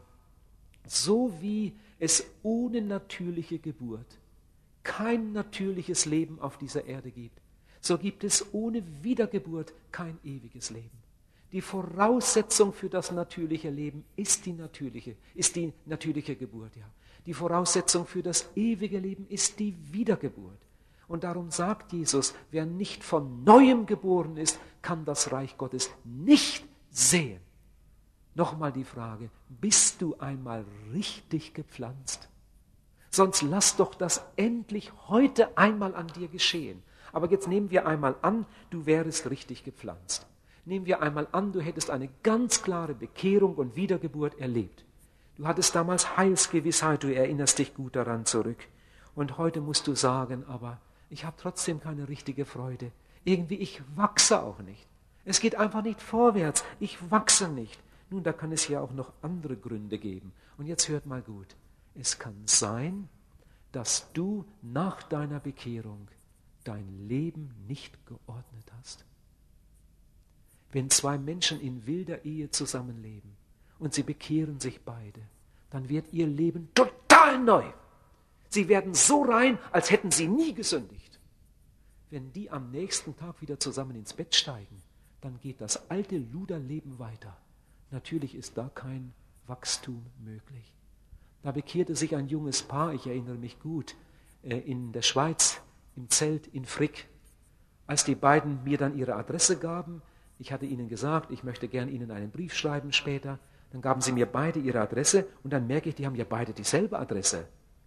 So wie es ohne natürliche Geburt kein natürliches Leben auf dieser Erde gibt, so gibt es ohne Wiedergeburt kein ewiges Leben. Die Voraussetzung für das natürliche Leben ist die natürliche, ist die natürliche Geburt, ja. Die Voraussetzung für das ewige Leben ist die Wiedergeburt. Und darum sagt Jesus, wer nicht von Neuem geboren ist, kann das Reich Gottes nicht sehen. Nochmal die Frage, bist du einmal richtig gepflanzt? Sonst lass doch das endlich heute einmal an dir geschehen. Aber jetzt nehmen wir einmal an, du wärest richtig gepflanzt. Nehmen wir einmal an, du hättest eine ganz klare Bekehrung und Wiedergeburt erlebt. Du hattest damals Heilsgewissheit, du erinnerst dich gut daran zurück. Und heute musst du sagen, aber ich habe trotzdem keine richtige Freude. Irgendwie, ich wachse auch nicht. Es geht einfach nicht vorwärts. Ich wachse nicht. Nun, da kann es ja auch noch andere Gründe geben. Und jetzt hört mal gut. Es kann sein, dass du nach deiner Bekehrung dein Leben nicht geordnet hast. Wenn zwei Menschen in wilder Ehe zusammenleben und sie bekehren sich beide, dann wird ihr Leben total neu. Sie werden so rein, als hätten sie nie gesündigt. Wenn die am nächsten Tag wieder zusammen ins Bett steigen, dann geht das alte Luderleben weiter. Natürlich ist da kein Wachstum möglich. Da bekehrte sich ein junges Paar, ich erinnere mich gut, in der Schweiz, im Zelt in Frick. Als die beiden mir dann ihre Adresse gaben, ich hatte ihnen gesagt, ich möchte gern ihnen einen Brief schreiben später, dann gaben sie mir beide ihre Adresse und dann merke ich, die haben ja beide dieselbe Adresse.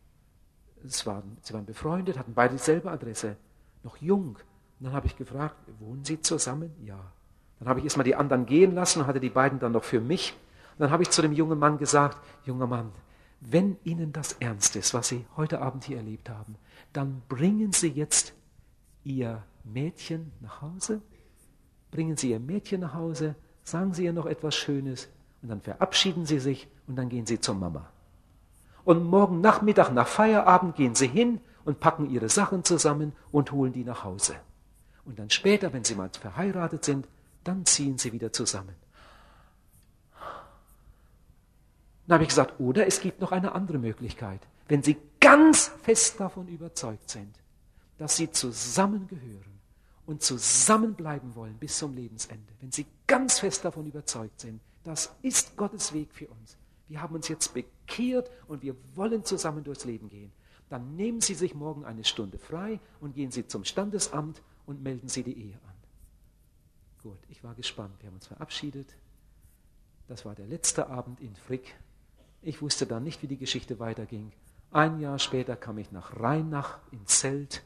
Es waren, sie waren befreundet, hatten beide dieselbe Adresse, noch jung. Und dann habe ich gefragt, wohnen Sie zusammen? Ja. Dann habe ich erstmal die anderen gehen lassen und hatte die beiden dann noch für mich. Und dann habe ich zu dem jungen Mann gesagt, junger Mann, wenn Ihnen das ernst ist, was Sie heute Abend hier erlebt haben, dann bringen Sie jetzt Ihr Mädchen nach Hause, bringen Sie Ihr Mädchen nach Hause, sagen Sie ihr noch etwas Schönes und dann verabschieden Sie sich und dann gehen Sie zur Mama. Und morgen Nachmittag nach Feierabend gehen Sie hin und packen Ihre Sachen zusammen und holen die nach Hause. Und dann später, wenn Sie mal verheiratet sind, dann ziehen Sie wieder zusammen. Dann habe ich gesagt, oder es gibt noch eine andere Möglichkeit. Wenn Sie ganz ganz fest davon überzeugt sind, dass sie zusammengehören und zusammenbleiben wollen bis zum Lebensende, wenn sie ganz fest davon überzeugt sind, das ist Gottes Weg für uns. Wir haben uns jetzt bekehrt und wir wollen zusammen durchs Leben gehen. Dann nehmen Sie sich morgen eine Stunde frei und gehen Sie zum Standesamt und melden Sie die Ehe an. Gut, ich war gespannt. Wir haben uns verabschiedet. Das war der letzte Abend in Frick. Ich wusste dann nicht, wie die Geschichte weiterging. Ein Jahr später kam ich nach Rheinach in Zelt,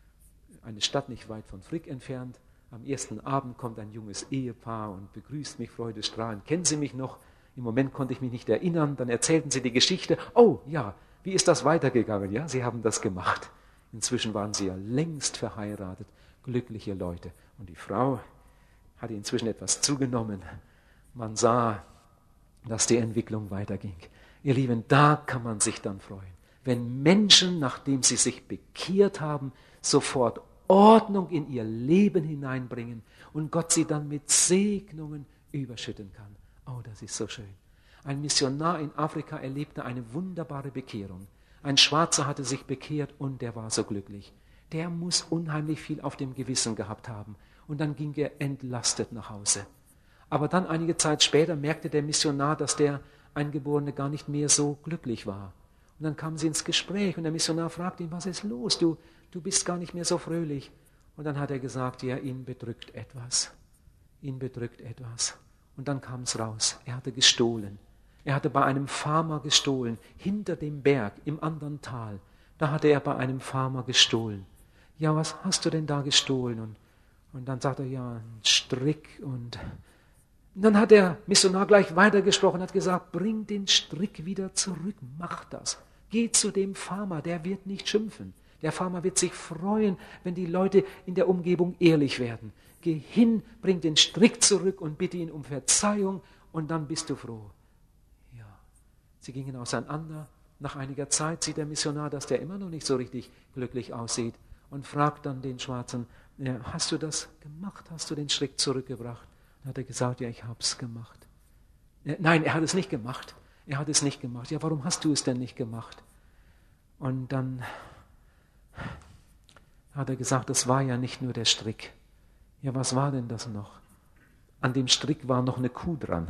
eine Stadt nicht weit von Frick entfernt. Am ersten Abend kommt ein junges Ehepaar und begrüßt mich freudestrahlend. Kennen Sie mich noch? Im Moment konnte ich mich nicht erinnern. Dann erzählten sie die Geschichte. Oh ja, wie ist das weitergegangen? Ja, sie haben das gemacht. Inzwischen waren sie ja längst verheiratet, glückliche Leute. Und die Frau hatte inzwischen etwas zugenommen. Man sah, dass die Entwicklung weiterging. Ihr Lieben, da kann man sich dann freuen. Wenn Menschen, nachdem sie sich bekehrt haben, sofort Ordnung in ihr Leben hineinbringen und Gott sie dann mit Segnungen überschütten kann. Oh, das ist so schön. Ein Missionar in Afrika erlebte eine wunderbare Bekehrung. Ein Schwarzer hatte sich bekehrt und der war so glücklich. Der muss unheimlich viel auf dem Gewissen gehabt haben. Und dann ging er entlastet nach Hause. Aber dann einige Zeit später merkte der Missionar, dass der Eingeborene gar nicht mehr so glücklich war. Und dann kamen sie ins Gespräch und der Missionar fragte ihn, was ist los? Du, du bist gar nicht mehr so fröhlich. Und dann hat er gesagt, ja, ihn bedrückt etwas. Ihn bedrückt etwas. Und dann kam es raus, er hatte gestohlen. Er hatte bei einem Farmer gestohlen, hinter dem Berg, im anderen Tal. Da hatte er bei einem Farmer gestohlen. Ja, was hast du denn da gestohlen? Und, und dann sagt er, ja, ein Strick. Und, und dann hat der Missionar gleich weitergesprochen, hat gesagt, bring den Strick wieder zurück, mach das. Geh zu dem Farmer, der wird nicht schimpfen. Der Farmer wird sich freuen, wenn die Leute in der Umgebung ehrlich werden. Geh hin, bring den Strick zurück und bitte ihn um Verzeihung und dann bist du froh. Ja, sie gingen auseinander. Nach einiger Zeit sieht der Missionar, dass der immer noch nicht so richtig glücklich aussieht und fragt dann den Schwarzen, ja, hast du das gemacht? Hast du den Strick zurückgebracht? Dann hat er gesagt, ja, ich habe es gemacht. Ja, nein, er hat es nicht gemacht. Er hat es nicht gemacht. Ja, warum hast du es denn nicht gemacht? Und dann hat er gesagt, das war ja nicht nur der Strick. Ja, was war denn das noch? An dem Strick war noch eine Kuh dran.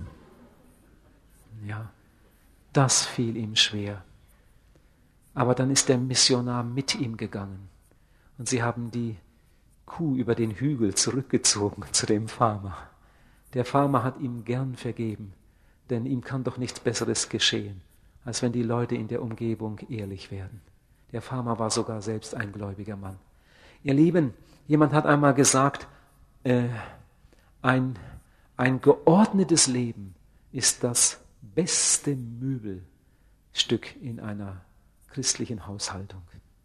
Ja, das fiel ihm schwer. Aber dann ist der Missionar mit ihm gegangen. Und sie haben die Kuh über den Hügel zurückgezogen zu dem Farmer. Der Farmer hat ihm gern vergeben, denn ihm kann doch nichts Besseres geschehen, als wenn die Leute in der Umgebung ehrlich werden. Der Farmer war sogar selbst ein gläubiger Mann. Ihr Lieben, jemand hat einmal gesagt, äh, ein, ein geordnetes Leben ist das beste Möbelstück in einer christlichen Haushaltung.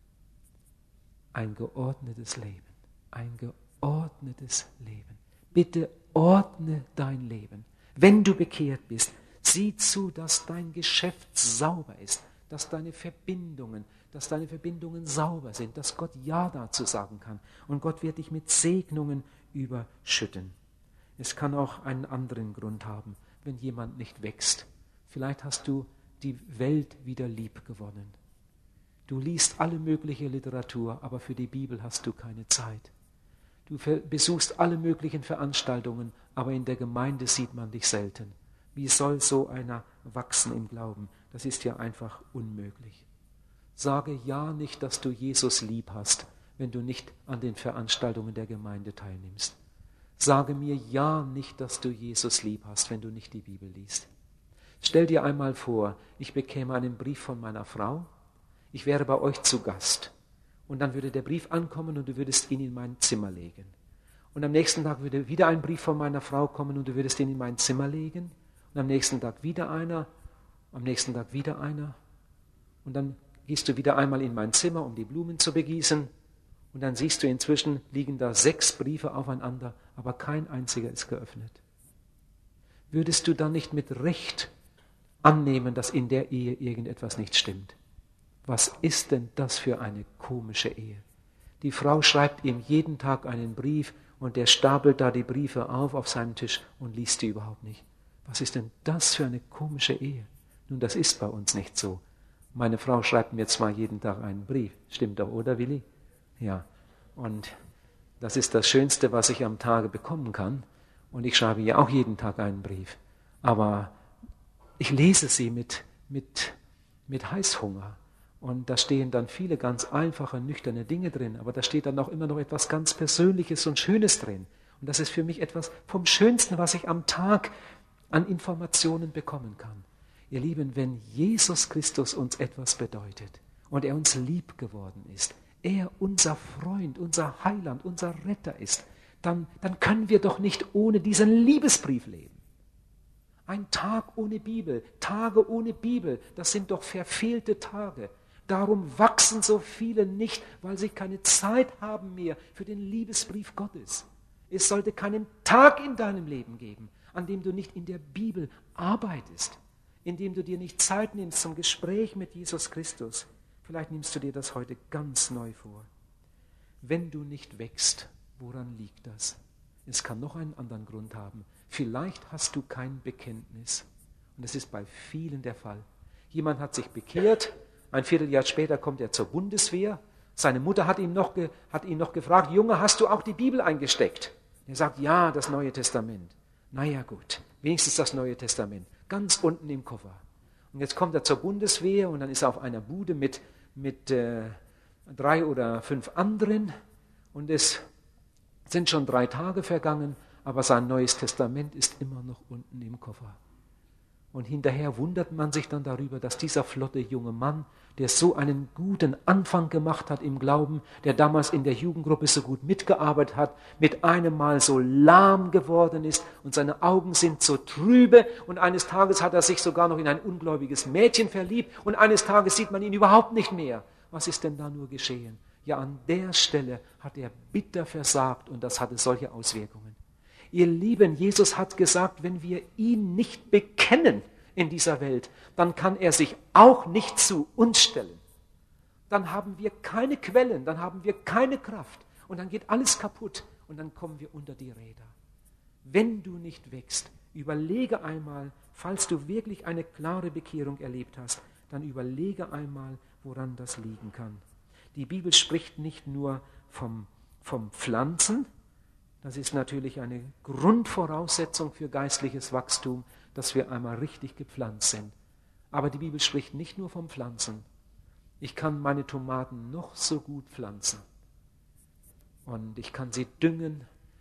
Ein geordnetes Leben, ein geordnetes Leben. Bitte ordne dein Leben. Wenn du bekehrt bist, sieh zu, dass dein Geschäft sauber ist, dass deine Verbindungen, dass deine Verbindungen sauber sind, dass Gott Ja dazu sagen kann. Und Gott wird dich mit Segnungen überschütten. Es kann auch einen anderen Grund haben, wenn jemand nicht wächst. Vielleicht hast du die Welt wieder lieb gewonnen. Du liest alle mögliche Literatur, aber für die Bibel hast du keine Zeit. Du besuchst alle möglichen Veranstaltungen, aber in der Gemeinde sieht man dich selten. Wie soll so einer wachsen im Glauben? Das ist ja einfach unmöglich. Sage ja nicht, dass du Jesus lieb hast, wenn du nicht an den Veranstaltungen der Gemeinde teilnimmst. Sage mir ja nicht, dass du Jesus lieb hast, wenn du nicht die Bibel liest. Stell dir einmal vor, ich bekäme einen Brief von meiner Frau, ich wäre bei euch zu Gast und dann würde der Brief ankommen und du würdest ihn in mein Zimmer legen. Und am nächsten Tag würde wieder ein Brief von meiner Frau kommen und du würdest ihn in mein Zimmer legen. Und am nächsten Tag wieder einer, am nächsten Tag wieder einer. Und dann gehst du wieder einmal in mein Zimmer, um die Blumen zu begießen. Und dann siehst du, inzwischen liegen da sechs Briefe aufeinander, aber kein einziger ist geöffnet. Würdest du dann nicht mit Recht annehmen, dass in der Ehe irgendetwas nicht stimmt? Was ist denn das für eine komische Ehe? Die Frau schreibt ihm jeden Tag einen Brief und der stapelt da die Briefe auf auf seinem Tisch und liest die überhaupt nicht. Was ist denn das für eine komische Ehe? Nun, das ist bei uns nicht so. Meine Frau schreibt mir zwar jeden Tag einen Brief, stimmt doch, oder Willi? Ja, und das ist das Schönste, was ich am Tage bekommen kann. Und ich schreibe ihr auch jeden Tag einen Brief. Aber ich lese sie mit, mit, mit Heißhunger. Und da stehen dann viele ganz einfache, nüchterne Dinge drin. Aber da steht dann auch immer noch etwas ganz Persönliches und Schönes drin. Und das ist für mich etwas vom Schönsten, was ich am Tag an Informationen bekommen kann. Ihr Lieben, wenn Jesus Christus uns etwas bedeutet und er uns lieb geworden ist, er unser Freund, unser Heiland, unser Retter ist, dann, dann können wir doch nicht ohne diesen Liebesbrief leben. Ein Tag ohne Bibel, Tage ohne Bibel, das sind doch verfehlte Tage. Darum wachsen so viele nicht, weil sie keine Zeit haben mehr für den Liebesbrief Gottes. Es sollte keinen Tag in deinem Leben geben, an dem du nicht in der Bibel arbeitest, in dem du dir nicht Zeit nimmst zum Gespräch mit Jesus Christus. Vielleicht nimmst du dir das heute ganz neu vor. Wenn du nicht wächst, woran liegt das? Es kann noch einen anderen Grund haben. Vielleicht hast du kein Bekenntnis. Und das ist bei vielen der Fall. Jemand hat sich bekehrt, ein Vierteljahr später kommt er zur Bundeswehr. Seine Mutter hat ihn noch, ge, hat ihn noch gefragt, Junge, hast du auch die Bibel eingesteckt? Er sagt, ja, das Neue Testament. Naja gut, wenigstens das Neue Testament. Ganz unten im Koffer. Und jetzt kommt er zur Bundeswehr und dann ist er auf einer Bude mit, mit äh, drei oder fünf anderen. Und es sind schon drei Tage vergangen, aber sein Neues Testament ist immer noch unten im Koffer. Und hinterher wundert man sich dann darüber, dass dieser flotte junge Mann, der so einen guten Anfang gemacht hat im Glauben, der damals in der Jugendgruppe so gut mitgearbeitet hat, mit einem Mal so lahm geworden ist und seine Augen sind so trübe und eines Tages hat er sich sogar noch in ein ungläubiges Mädchen verliebt und eines Tages sieht man ihn überhaupt nicht mehr. Was ist denn da nur geschehen? Ja, an der Stelle hat er bitter versagt und das hatte solche Auswirkungen. Ihr Lieben, Jesus hat gesagt, wenn wir ihn nicht bekennen in dieser Welt, dann kann er sich auch nicht zu uns stellen. Dann haben wir keine Quellen, dann haben wir keine Kraft und dann geht alles kaputt und dann kommen wir unter die Räder. Wenn du nicht wächst, überlege einmal, falls du wirklich eine klare Bekehrung erlebt hast, dann überlege einmal, woran das liegen kann. Die Bibel spricht nicht nur vom, vom Pflanzen. Das ist natürlich eine Grundvoraussetzung für geistliches Wachstum, dass wir einmal richtig gepflanzt sind. Aber die Bibel spricht nicht nur vom Pflanzen. Ich kann meine Tomaten noch so gut pflanzen. Und ich kann sie düngen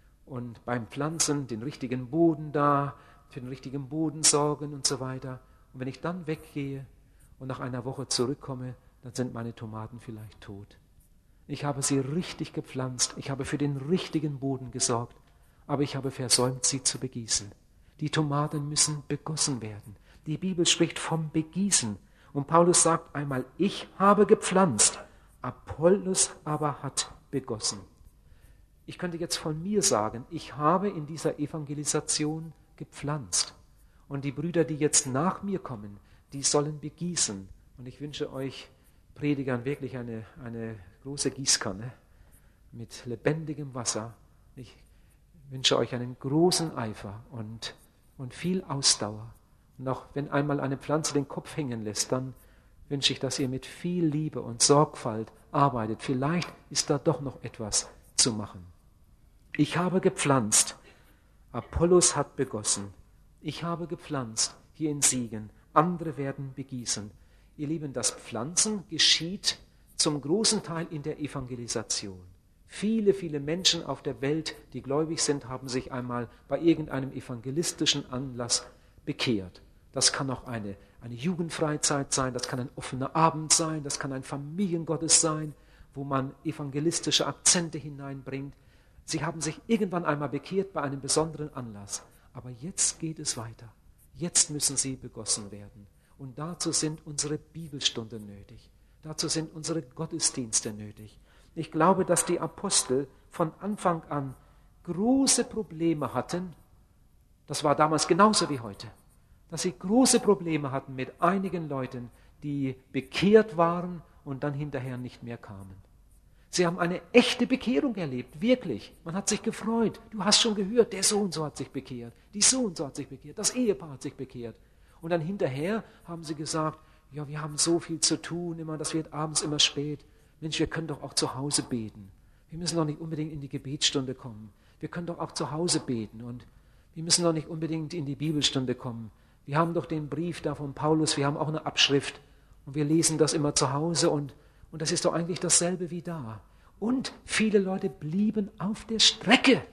und beim Pflanzen den richtigen Boden da, für den richtigen Boden sorgen und so weiter. Und wenn ich dann weggehe und nach einer Woche zurückkomme, dann sind meine Tomaten vielleicht tot. Ich habe sie richtig gepflanzt, ich habe für den richtigen Boden gesorgt, aber ich habe versäumt, sie zu begießen. Die Tomaten müssen begossen werden. Die Bibel spricht vom Begießen. Und Paulus sagt einmal, ich habe gepflanzt, Apollos aber hat begossen. Ich könnte jetzt von mir sagen, ich habe in dieser Evangelisation gepflanzt. Und die Brüder, die jetzt nach mir kommen, die sollen begießen. Und ich wünsche euch Predigern wirklich eine, eine große Gießkanne mit lebendigem Wasser. Ich wünsche euch einen großen Eifer und, und viel Ausdauer. Und auch wenn einmal eine Pflanze den Kopf hängen lässt, dann wünsche ich, dass ihr mit viel Liebe und Sorgfalt arbeitet. Vielleicht ist da doch noch etwas zu machen. Ich habe gepflanzt, Apollos hat begossen. Ich habe gepflanzt hier in Siegen, andere werden begießen. Ihr Lieben, das Pflanzen geschieht zum großen Teil in der Evangelisation. Viele, viele Menschen auf der Welt, die gläubig sind, haben sich einmal bei irgendeinem evangelistischen Anlass bekehrt. Das kann auch eine, eine Jugendfreizeit sein, das kann ein offener Abend sein, das kann ein Familiengottes sein, wo man evangelistische Akzente hineinbringt. Sie haben sich irgendwann einmal bekehrt bei einem besonderen Anlass. Aber jetzt geht es weiter. Jetzt müssen sie begossen werden. Und dazu sind unsere Bibelstunden nötig. Dazu sind unsere Gottesdienste nötig. Ich glaube, dass die Apostel von Anfang an große Probleme hatten. Das war damals genauso wie heute. Dass sie große Probleme hatten mit einigen Leuten, die bekehrt waren und dann hinterher nicht mehr kamen. Sie haben eine echte Bekehrung erlebt, wirklich. Man hat sich gefreut. Du hast schon gehört, der so und so hat sich bekehrt, die so und so hat sich bekehrt, das Ehepaar hat sich bekehrt. Und dann hinterher haben sie gesagt, ja, wir haben so viel zu tun, immer, das wird abends immer spät. Mensch, wir können doch auch zu Hause beten. Wir müssen doch nicht unbedingt in die Gebetsstunde kommen. Wir können doch auch zu Hause beten und wir müssen doch nicht unbedingt in die Bibelstunde kommen. Wir haben doch den Brief da von Paulus, wir haben auch eine Abschrift und wir lesen das immer zu Hause und, und das ist doch eigentlich dasselbe wie da. Und viele Leute blieben auf der Strecke,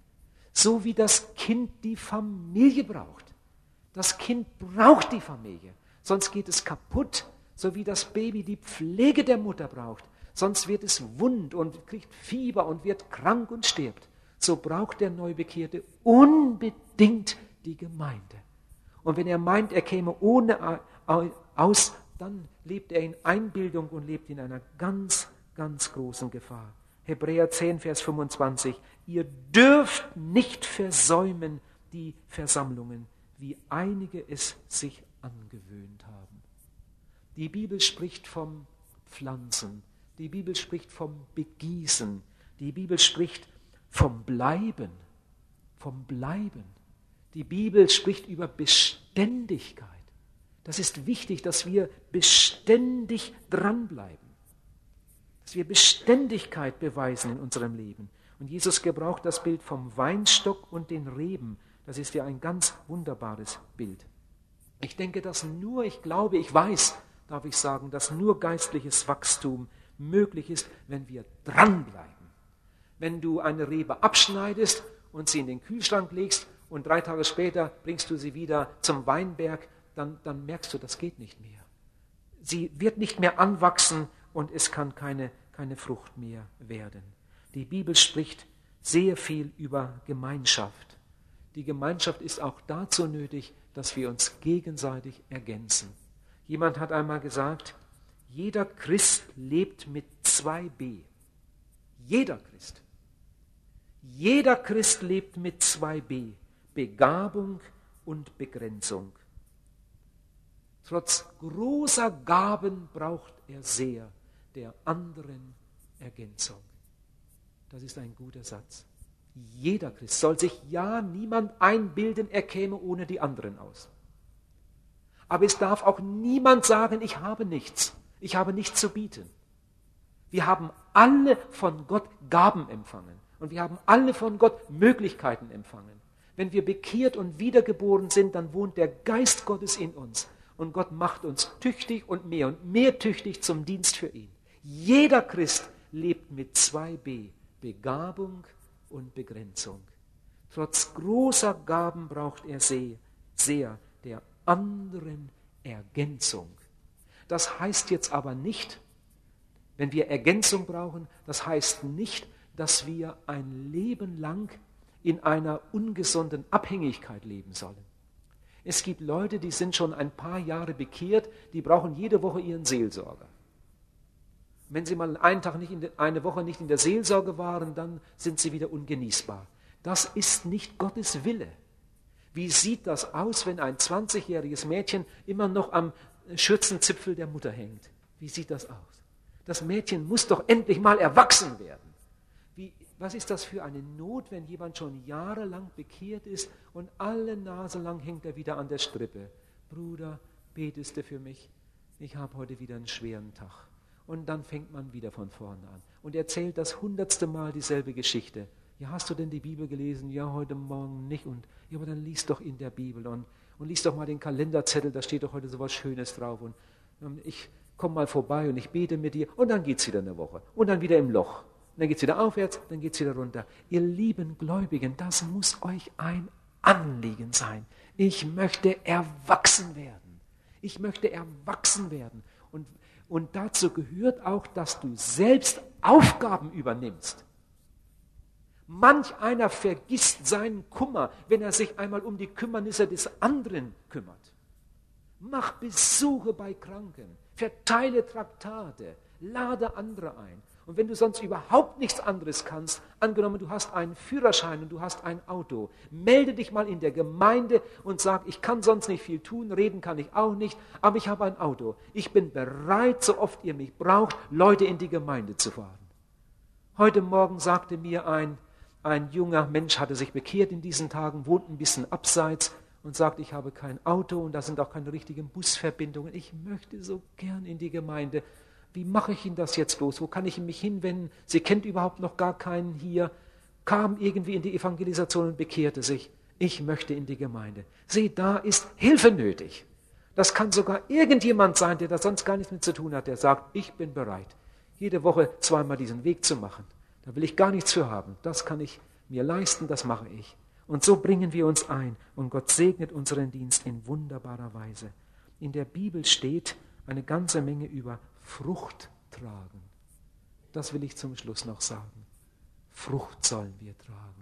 so wie das Kind die Familie braucht. Das Kind braucht die Familie, sonst geht es kaputt, so wie das Baby die Pflege der Mutter braucht. Sonst wird es wund und kriegt Fieber und wird krank und stirbt. So braucht der Neubekehrte unbedingt die Gemeinde. Und wenn er meint, er käme ohne aus, dann lebt er in Einbildung und lebt in einer ganz, ganz großen Gefahr. Hebräer zehn, Vers fünfundzwanzig. Ihr dürft nicht versäumen die Versammlungen, wie einige es sich angewöhnt haben. Die Bibel spricht vom Pflanzen. Die Bibel spricht vom Begießen. Die Bibel spricht vom Bleiben. Vom Bleiben. Die Bibel spricht über Beständigkeit. Das ist wichtig, dass wir beständig dranbleiben. Dass wir Beständigkeit beweisen in unserem Leben. Und Jesus gebraucht das Bild vom Weinstock und den Reben. Das ist ja ein ganz wunderbares Bild. Ich denke, dass nur, ich glaube, ich weiß, darf ich sagen, dass nur geistliches Wachstum möglich ist, wenn wir dranbleiben. Wenn du eine Rebe abschneidest und sie in den Kühlschrank legst und drei Tage später bringst du sie wieder zum Weinberg, dann, dann merkst du, das geht nicht mehr. Sie wird nicht mehr anwachsen und es kann keine, keine Frucht mehr werden. Die Bibel spricht sehr viel über Gemeinschaft. Die Gemeinschaft ist auch dazu nötig, dass wir uns gegenseitig ergänzen. Jemand hat einmal gesagt, jeder Christ lebt mit zwei B. Jeder Christ. Jeder Christ lebt mit zwei B. Begabung und Begrenzung. Trotz großer Gaben braucht er sehr der anderen Ergänzung. Das ist ein guter Satz. Jeder Christ soll sich ja niemand einbilden, er käme ohne die anderen aus. Aber es darf auch niemand sagen, ich habe nichts. Ich habe nichts zu bieten. Wir haben alle von Gott Gaben empfangen. Und wir haben alle von Gott Möglichkeiten empfangen. Wenn wir bekehrt und wiedergeboren sind, dann wohnt der Geist Gottes in uns. Und Gott macht uns tüchtig und mehr und mehr tüchtig zum Dienst für ihn. Jeder Christ lebt mit zwei B. Begabung und Begrenzung. Trotz großer Gaben braucht er sehr, sehr der anderen Ergänzung. Das heißt jetzt aber nicht, wenn wir Ergänzung brauchen, das heißt nicht, dass wir ein Leben lang in einer ungesunden Abhängigkeit leben sollen. Es gibt Leute, die sind schon ein paar Jahre bekehrt, die brauchen jede Woche ihren Seelsorger. Wenn sie mal einen Tag nicht in de, eine Woche nicht in der Seelsorge waren, dann sind sie wieder ungenießbar. Das ist nicht Gottes Wille. Wie sieht das aus, wenn ein zwanzigjähriges Mädchen immer noch am Schürzenzipfel der Mutter hängt? Wie sieht das aus? Das Mädchen muss doch endlich mal erwachsen werden. Wie, was ist das für eine Not, wenn jemand schon jahrelang bekehrt ist und alle Nase lang hängt er wieder an der Strippe? Bruder, betest du für mich? Ich habe heute wieder einen schweren Tag. Und dann fängt man wieder von vorne an und erzählt das hundertste Mal dieselbe Geschichte. Ja, hast du denn die Bibel gelesen? Ja, heute Morgen nicht. Und ja, aber dann lies doch in der Bibel und, und lies doch mal den Kalenderzettel, da steht doch heute so was Schönes drauf. Und, und ich komme mal vorbei und ich bete mit dir und dann geht es wieder eine Woche. Und dann wieder im Loch. Und dann geht es wieder aufwärts, dann geht es wieder runter. Ihr lieben Gläubigen, das muss euch ein Anliegen sein. Ich möchte erwachsen werden. Ich möchte erwachsen werden. Und Und dazu gehört auch, dass du selbst Aufgaben übernimmst. Manch einer vergisst seinen Kummer, wenn er sich einmal um die Kümmernisse des anderen kümmert. Mach Besuche bei Kranken, verteile Traktate, lade andere ein. Und wenn du sonst überhaupt nichts anderes kannst, angenommen du hast einen Führerschein und du hast ein Auto, melde dich mal in der Gemeinde und sag, ich kann sonst nicht viel tun, reden kann ich auch nicht, aber ich habe ein Auto. Ich bin bereit, so oft ihr mich braucht, Leute in die Gemeinde zu fahren. Heute Morgen sagte mir ein, ein junger Mensch, hatte sich bekehrt in diesen Tagen, wohnt ein bisschen abseits und sagt, ich habe kein Auto und da sind auch keine richtigen Busverbindungen. Ich möchte so gern in die Gemeinde. Wie mache ich Ihnen das jetzt bloß? Wo kann ich mich hinwenden? Sie kennt überhaupt noch gar keinen hier, kam irgendwie in die Evangelisation und bekehrte sich. Ich möchte in die Gemeinde. Sieh, da ist Hilfe nötig. Das kann sogar irgendjemand sein, der da sonst gar nichts mit zu tun hat, der sagt, ich bin bereit, jede Woche zweimal diesen Weg zu machen. Da will ich gar nichts für haben. Das kann ich mir leisten, das mache ich. Und so bringen wir uns ein und Gott segnet unseren Dienst in wunderbarer Weise. In der Bibel steht eine ganze Menge über Frucht tragen. Das will ich zum Schluss noch sagen. Frucht sollen wir tragen.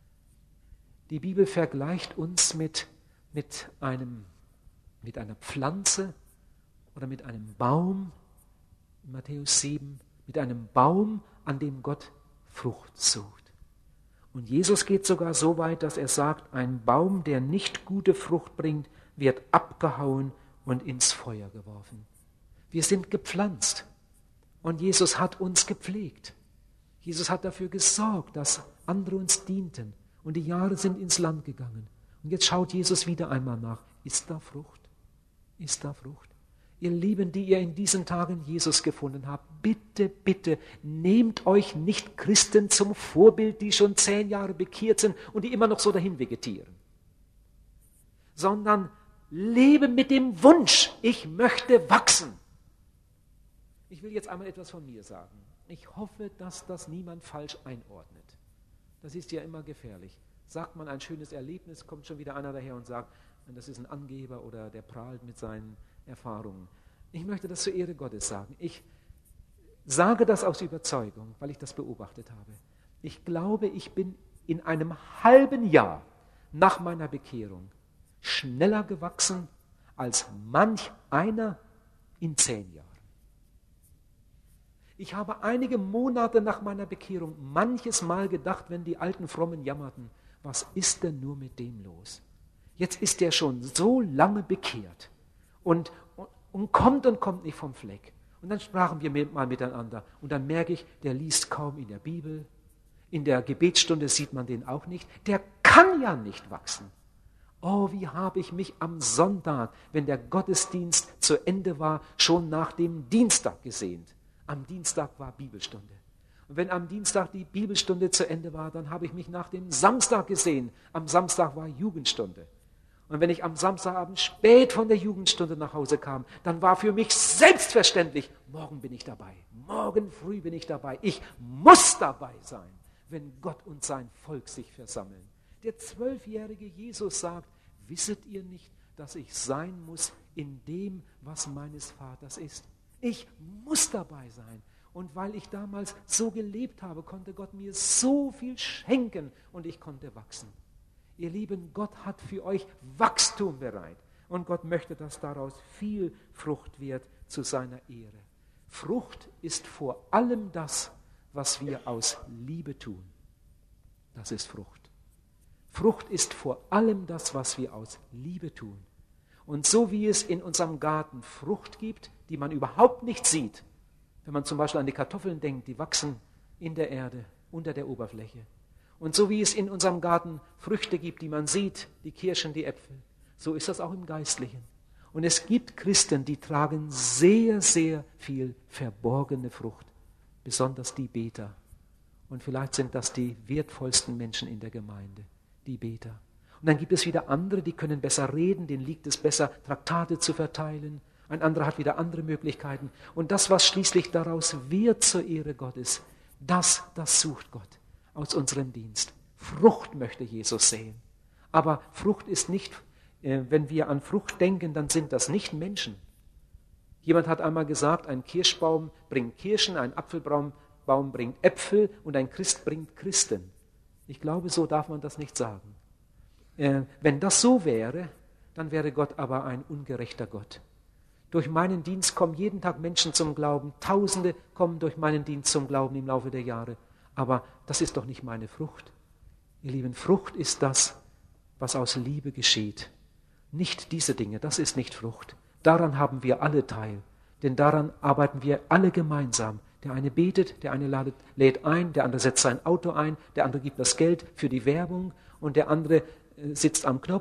Die Bibel vergleicht uns mit, mit, einem, mit einer Pflanze oder mit einem Baum, in Matthäus sieben, mit einem Baum, an dem Gott Frucht sucht. Und Jesus geht sogar so weit, dass er sagt, ein Baum, der nicht gute Frucht bringt, wird abgehauen und ins Feuer geworfen. Wir sind gepflanzt und Jesus hat uns gepflegt. Jesus hat dafür gesorgt, dass andere uns dienten und die Jahre sind ins Land gegangen. Und jetzt schaut Jesus wieder einmal nach. Ist da Frucht? Ist da Frucht? Ihr Lieben, die ihr in diesen Tagen Jesus gefunden habt, bitte, bitte, nehmt euch nicht Christen zum Vorbild, die schon zehn Jahre bekehrt sind und die immer noch so dahin vegetieren, sondern lebe mit dem Wunsch, ich möchte wachsen. Ich will jetzt einmal etwas von mir sagen. Ich hoffe, dass das niemand falsch einordnet. Das ist ja immer gefährlich. Sagt man ein schönes Erlebnis, kommt schon wieder einer daher und sagt, das ist ein Angeber oder der prahlt mit seinen Erfahrungen. Ich möchte das zur Ehre Gottes sagen. Ich sage das aus Überzeugung, weil ich das beobachtet habe. Ich glaube, ich bin in einem halben Jahr nach meiner Bekehrung schneller gewachsen als manch einer in zehn Jahren. Ich habe einige Monate nach meiner Bekehrung manches Mal gedacht, wenn die alten Frommen jammerten, was ist denn nur mit dem los? Jetzt ist er schon so lange bekehrt. Und, und, und kommt und kommt nicht vom Fleck. Und dann sprachen wir mit, mal miteinander. Und dann merke ich, der liest kaum in der Bibel. In der Gebetsstunde sieht man den auch nicht. Der kann ja nicht wachsen. Oh, wie habe ich mich am Sonntag, wenn der Gottesdienst zu Ende war, schon nach dem Dienstag gesehnt. Am Dienstag war Bibelstunde. Und wenn am Dienstag die Bibelstunde zu Ende war, dann habe ich mich nach dem Samstag gesehen. Am Samstag war Jugendstunde. Und wenn ich am Samstagabend spät von der Jugendstunde nach Hause kam, dann war für mich selbstverständlich, morgen bin ich dabei, morgen früh bin ich dabei. Ich muss dabei sein, wenn Gott und sein Volk sich versammeln. Der zwölfjährige Jesus sagt, wisset ihr nicht, dass ich sein muss in dem, was meines Vaters ist? Ich muss dabei sein. Und weil ich damals so gelebt habe, konnte Gott mir so viel schenken und ich konnte wachsen. Ihr Lieben, Gott hat für euch Wachstum bereit. Und Gott möchte, dass daraus viel Frucht wird zu seiner Ehre. Frucht ist vor allem das, was wir aus Liebe tun. Das ist Frucht. Frucht ist vor allem das, was wir aus Liebe tun. Und so wie es in unserem Garten Frucht gibt, die man überhaupt nicht sieht, wenn man zum Beispiel an die Kartoffeln denkt, die wachsen in der Erde, unter der Oberfläche. Und so wie es in unserem Garten Früchte gibt, die man sieht, die Kirschen, die Äpfel, so ist das auch im Geistlichen. Und es gibt Christen, die tragen sehr, sehr viel verborgene Frucht, besonders die Beter. Und vielleicht sind das die wertvollsten Menschen in der Gemeinde, die Beter. Und dann gibt es wieder andere, die können besser reden, denen liegt es besser, Traktate zu verteilen. Ein anderer hat wieder andere Möglichkeiten. Und das, was schließlich daraus wird zur Ehre Gottes, das, das sucht Gott aus unserem Dienst. Frucht möchte Jesus sehen. Aber Frucht ist nicht, äh, wenn wir an Frucht denken, dann sind das nicht Menschen. Jemand hat einmal gesagt, ein Kirschbaum bringt Kirschen, ein Apfelbaum Baum bringt Äpfel und ein Christ bringt Christen. Ich glaube, so darf man das nicht sagen. Äh, wenn das so wäre, dann wäre Gott aber ein ungerechter Gott. Durch meinen Dienst kommen jeden Tag Menschen zum Glauben. Tausende kommen durch meinen Dienst zum Glauben im Laufe der Jahre. Aber das ist doch nicht meine Frucht. Ihr Lieben, Frucht ist das, was aus Liebe geschieht. Nicht diese Dinge, das ist nicht Frucht. Daran haben wir alle teil. Denn daran arbeiten wir alle gemeinsam. Der eine betet, der eine ladet, lädt ein, der andere setzt sein Auto ein, der andere gibt das Geld für die Werbung und der andere äh, sitzt am Knopf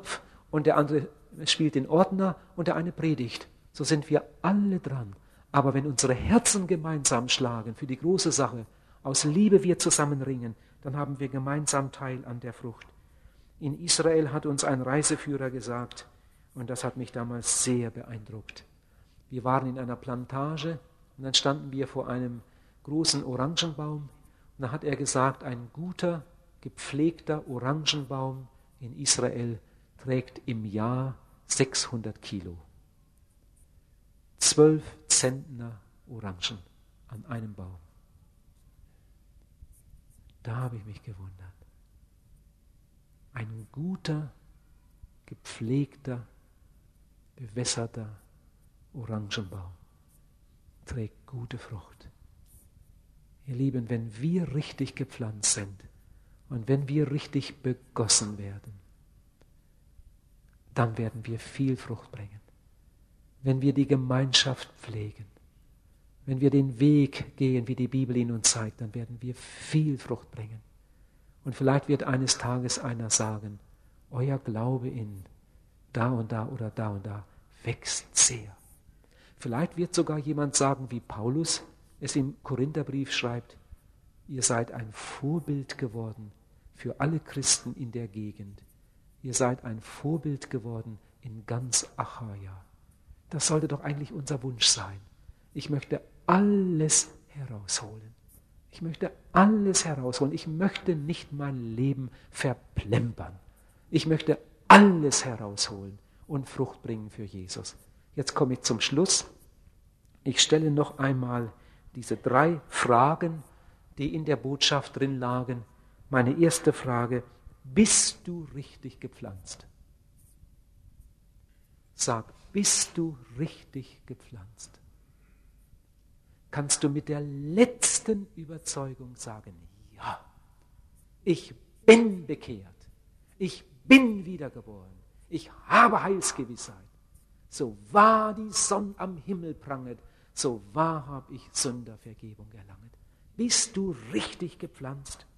und der andere spielt den Ordner und der eine predigt. So sind wir alle dran. Aber wenn unsere Herzen gemeinsam schlagen für die große Sache, aus Liebe wir zusammenringen, dann haben wir gemeinsam Teil an der Frucht. In Israel hat uns ein Reiseführer gesagt, und das hat mich damals sehr beeindruckt. Wir waren in einer Plantage und dann standen wir vor einem großen Orangenbaum. Und dann hat er gesagt, ein guter, gepflegter Orangenbaum in Israel trägt im Jahr sechshundert Kilo. Zwölf Zentner Orangen an einem Baum. Da habe ich mich gewundert. Ein guter, gepflegter, bewässerter Orangenbaum trägt gute Frucht. Ihr Lieben, wenn wir richtig gepflanzt sind und wenn wir richtig begossen werden, dann werden wir viel Frucht bringen. Wenn wir die Gemeinschaft pflegen, wenn wir den Weg gehen, wie die Bibel ihn uns zeigt, dann werden wir viel Frucht bringen. Und vielleicht wird eines Tages einer sagen, euer Glaube in da und da oder da und da wächst sehr. Vielleicht wird sogar jemand sagen, wie Paulus es im Korintherbrief schreibt, ihr seid ein Vorbild geworden für alle Christen in der Gegend. Ihr seid ein Vorbild geworden in ganz Achaia. Das sollte doch eigentlich unser Wunsch sein. Ich möchte alles herausholen. Ich möchte alles herausholen. Ich möchte nicht mein Leben verplempern. Ich möchte alles herausholen und Frucht bringen für Jesus. Jetzt komme ich zum Schluss. Ich stelle noch einmal diese drei Fragen, die in der Botschaft drin lagen. Meine erste Frage, bist du richtig gepflanzt? Sag, bist du richtig gepflanzt? Kannst du mit der letzten Überzeugung sagen, ja, ich bin bekehrt, ich bin wiedergeboren, ich habe Heilsgewissheit. So wahr die Sonne am Himmel pranget, so wahr habe ich Sündervergebung erlanget. Bist du richtig gepflanzt?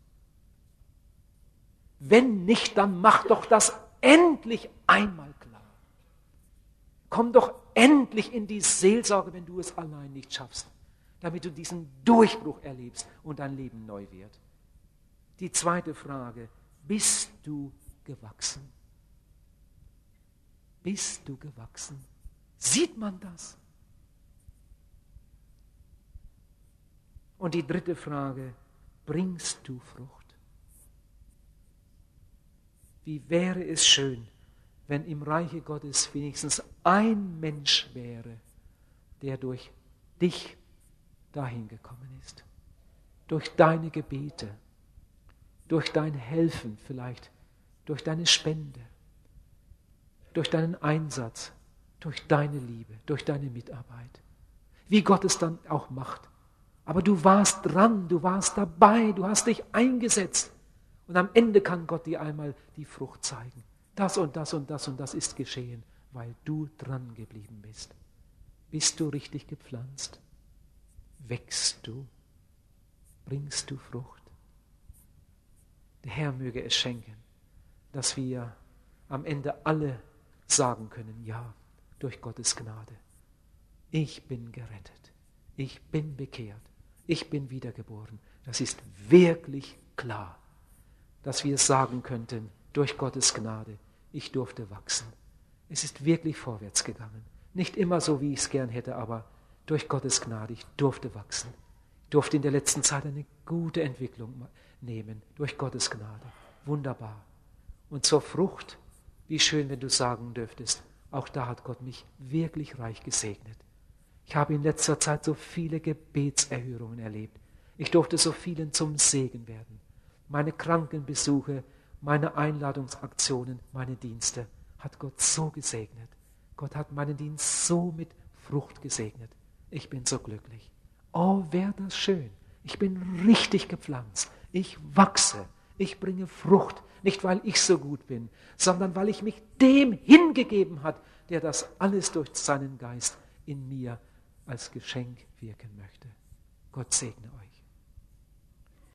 Wenn nicht, dann mach doch das endlich einmal klar. Komm doch endlich in die Seelsorge, wenn du es allein nicht schaffst, damit du diesen Durchbruch erlebst und dein Leben neu wird. Die zweite Frage, bist du gewachsen? Bist du gewachsen? Sieht man das? Und die dritte Frage, bringst du Frucht? Wie wäre es schön, wenn im Reiche Gottes wenigstens ein Mensch wäre, der durch dich dahin gekommen ist. Durch deine Gebete, durch dein Helfen vielleicht, durch deine Spende, durch deinen Einsatz, durch deine Liebe, durch deine Mitarbeit. Wie Gott es dann auch macht. Aber du warst dran, du warst dabei, du hast dich eingesetzt. Und am Ende kann Gott dir einmal die Frucht zeigen. Das und das und das und das ist geschehen, weil du dran geblieben bist. Bist du richtig gepflanzt? Wächst du? Bringst du Frucht? Der Herr möge es schenken, dass wir am Ende alle sagen können, ja, durch Gottes Gnade. Ich bin gerettet. Ich bin bekehrt. Ich bin wiedergeboren. Das ist wirklich klar, dass wir sagen könnten, durch Gottes Gnade, ich durfte wachsen. Es ist wirklich vorwärts gegangen. Nicht immer so, wie ich es gern hätte, aber durch Gottes Gnade, ich durfte wachsen. Ich durfte in der letzten Zeit eine gute Entwicklung nehmen, durch Gottes Gnade. Wunderbar. Und zur Frucht, wie schön, wenn du sagen dürftest, auch da hat Gott mich wirklich reich gesegnet. Ich habe in letzter Zeit so viele Gebetserhörungen erlebt. Ich durfte so vielen zum Segen werden. Meine Krankenbesuche, meine Einladungsaktionen, meine Dienste hat Gott so gesegnet. Gott hat meinen Dienst so mit Frucht gesegnet. Ich bin so glücklich. Oh, wäre das schön. Ich bin richtig gepflanzt. Ich wachse. Ich bringe Frucht. Nicht, weil ich so gut bin, sondern weil ich mich dem hingegeben habe, der das alles durch seinen Geist in mir als Geschenk wirken möchte. Gott segne euch.